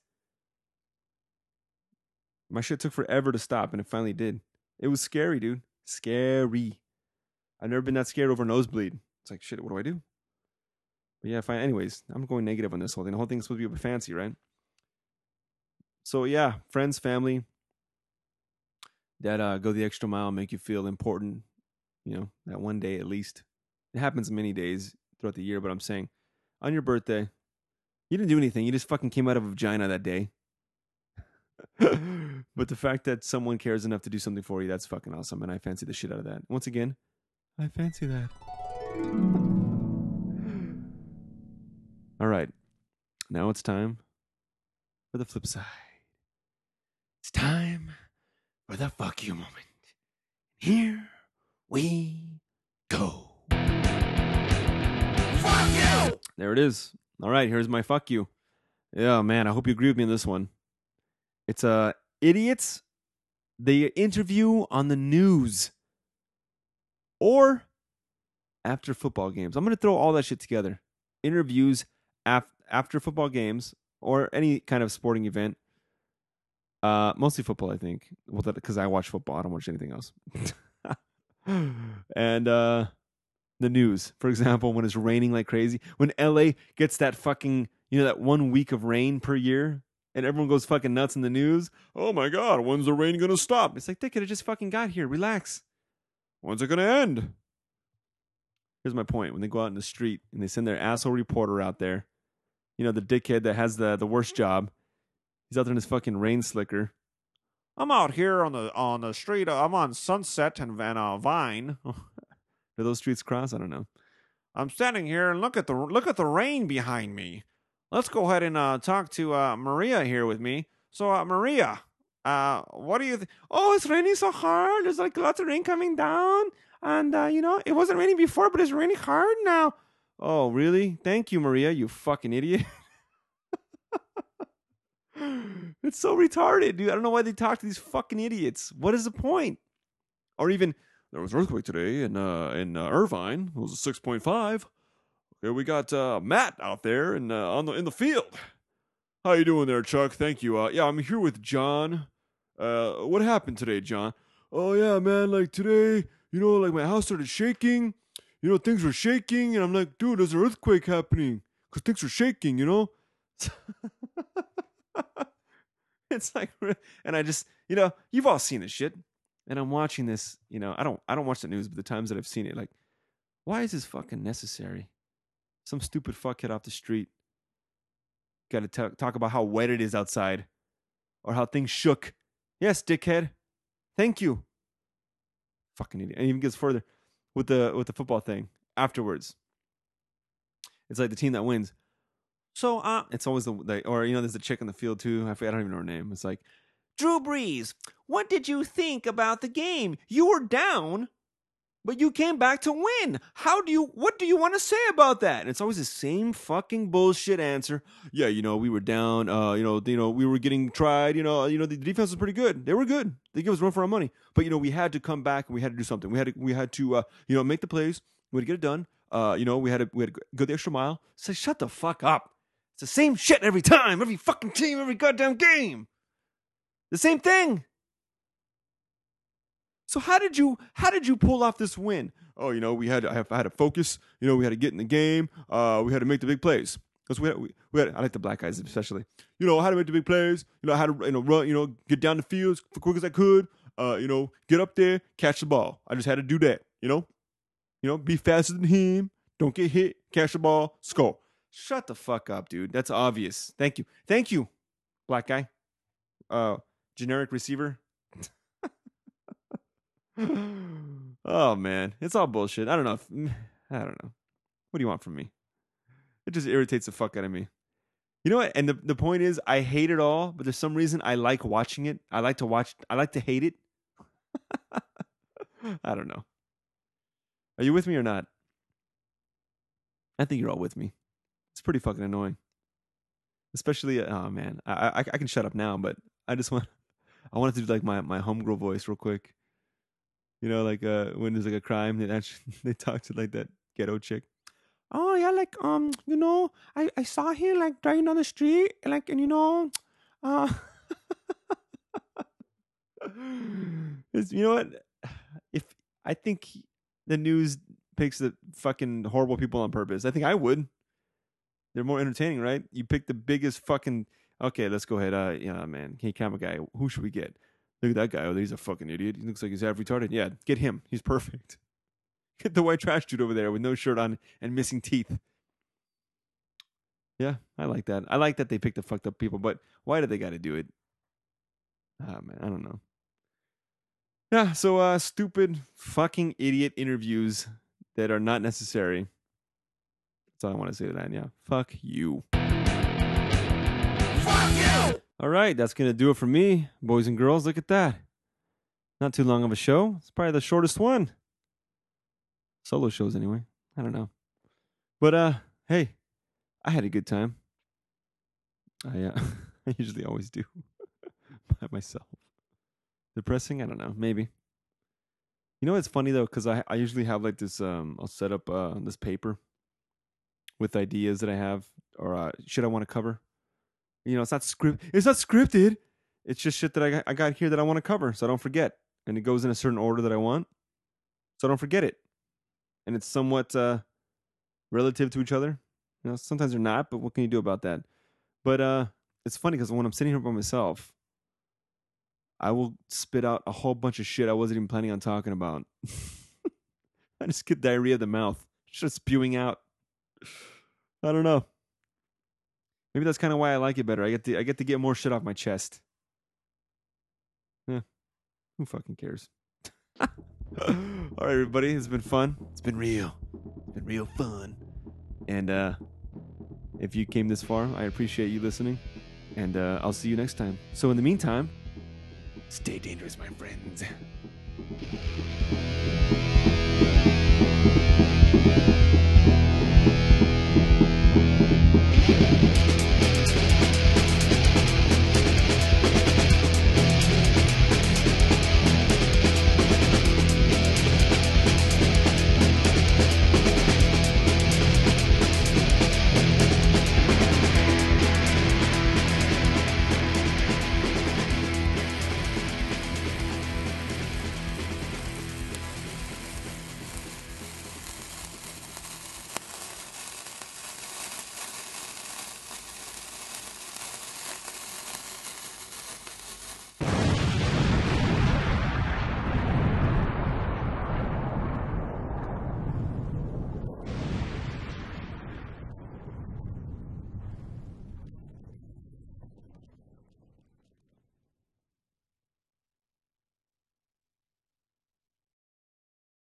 My shit took forever to stop, and it finally did. It was scary, dude. Scary. I've never been that scared over a nosebleed. It's like, shit, what do I do? But yeah, fine. Anyways, I'm going negative on this whole thing. The whole thing's supposed to be a bit fancy, right? So yeah, friends, family that go the extra mile, make you feel important. That one day at least. It happens many days throughout the year, but I'm saying on your birthday, you didn't do anything. You just fucking came out of a vagina that day. But the fact that someone cares enough to do something for you, that's fucking awesome. And I fancy the shit out of that. Once again, I fancy that. All right. Now it's time for the flip side. It's time for the fuck you moment. Here we go. Fuck you! There it is. All right, here's my fuck you. Yeah, man, I hope you agree with me on this one. It's idiots they interview on the news or after football games. I'm going to throw all that shit together. Interviews after football games or any kind of sporting event. Mostly football, I think. Well, because I watch football. I don't watch anything else. And the news, for example, when it's raining like crazy. When LA gets that fucking, that 1 week of rain per year. And everyone goes fucking nuts in the news. Oh my God, when's the rain going to stop? It's like, dickhead, it just fucking got here. Relax. When's it going to end? Here's my point. When they go out in the street and they send their asshole reporter out there, the dickhead that has the worst job. He's out there in his fucking rain slicker. I'm out here on the street. I'm on Sunset and Vine. Do those streets cross? I don't know. I'm standing here and look at the rain behind me. Let's go ahead and talk to Maria here with me. So, Maria, what do you think? Oh, it's raining so hard. There's like lots of rain coming down. And, it wasn't raining before, but it's raining hard now. Oh, really? Thank you, Maria, you fucking idiot. It's so retarded, dude. I don't know why they talk to these fucking idiots. What is the point? Or even, there was an earthquake today in Irvine. It was a 6.5. Okay, we got Matt out there in the field. How you doing there, Chuck? Thank you. Yeah, I'm here with John. What happened today, John? Oh yeah, man. Like today, like my house started shaking. Things were shaking, and I'm like, dude, there's an earthquake happening because things are shaking. It's like, and I just, you've all seen this shit, and I'm watching this. I don't watch the news, but the times that I've seen it, like, why is this fucking necessary? Some stupid fuckhead off the street got to talk about how wet it is outside or how things shook. Yes, dickhead. Thank you. Fucking idiot. And it even gets further with the football thing afterwards. It's like the team that wins. So, it's always there's a chick on the field too. I don't even know her name. It's like, Drew Brees, what did you think about the game? You were down, but you came back to win. What do you want to say about that? And it's always the same fucking bullshit answer. Yeah, we were down. We were getting tried. The defense was pretty good. They were good. They gave us a run for our money. But we had to come back and we had to do something. We had to make the plays. We had to get it done. We had to go the extra mile. Say, shut the fuck up. It's the same shit every time, every fucking team, every goddamn game. The same thing. So how did you pull off this win? Oh, I had to focus. We had to get in the game. We had to make the big plays. Because we had I like the black guys especially. I had to make the big plays. I had to run. Get down the field as quick as I could. Get up there, catch the ball. I just had to do that. Be faster than him. Don't get hit. Catch the ball. Score. Shut the fuck up, dude. That's obvious. Thank you, black guy. Generic receiver. Oh man, it's all bullshit. I don't know. What do you want from me? It just irritates the fuck out of me. You know what? And the point is, I hate it all, but there's some reason I like watching it. I like to hate it. I don't know. Are you with me or not? I think you're all with me. It's pretty fucking annoying. Especially, oh man, I can shut up now, but I just want I wanted to do like my homegirl voice real quick. You know, like when there's like a crime, they actually they talk to like that ghetto chick. Oh yeah, like I saw him like driving down the street, like and uh, you know what? If I think the news picks the fucking horrible people on purpose, I think I would. They're more entertaining, right? You pick the biggest fucking. Okay, let's go ahead. Yeah, man. Hey, camera guy, who should we get? Look at that guy. Oh, he's a fucking idiot. He looks like he's half retarded. Yeah, get him. He's perfect. Get the white trash dude over there with no shirt on and missing teeth. Yeah, I like that. I like that they picked the fucked up people, but why did they got to do it? Ah, man, I don't know. Yeah, so stupid fucking idiot interviews that are not necessary. That's all I want to say to that. Yeah, fuck you. Fuck you! All right, that's going to do it for me, boys and girls. Look at that. Not too long of a show. It's probably the shortest one. Solo shows, anyway. I don't know. But, hey, I had a good time. I I usually always do by myself. Depressing? I don't know. Maybe. You know what's funny, though? Because I usually have like this, I'll set up this paper with ideas that I have or shit I want to cover. You know, it's not scripted. It's just shit that I got here that I want to cover, so I don't forget. And it goes in a certain order that I want, so I don't forget it. And it's somewhat relative to each other. You know, sometimes they're not, but what can you do about that? But it's funny because when I'm sitting here by myself, I will spit out a whole bunch of shit I wasn't even planning on talking about. I just get diarrhea of the mouth, just spewing out. I don't know. Maybe that's kind of why I like it better. I get to get more shit off my chest. Yeah, who fucking cares? All right, everybody, it's been fun. It's been real. It's been real fun. And if you came this far, I appreciate you listening. And I'll see you next time. So in the meantime, stay dangerous, my friends.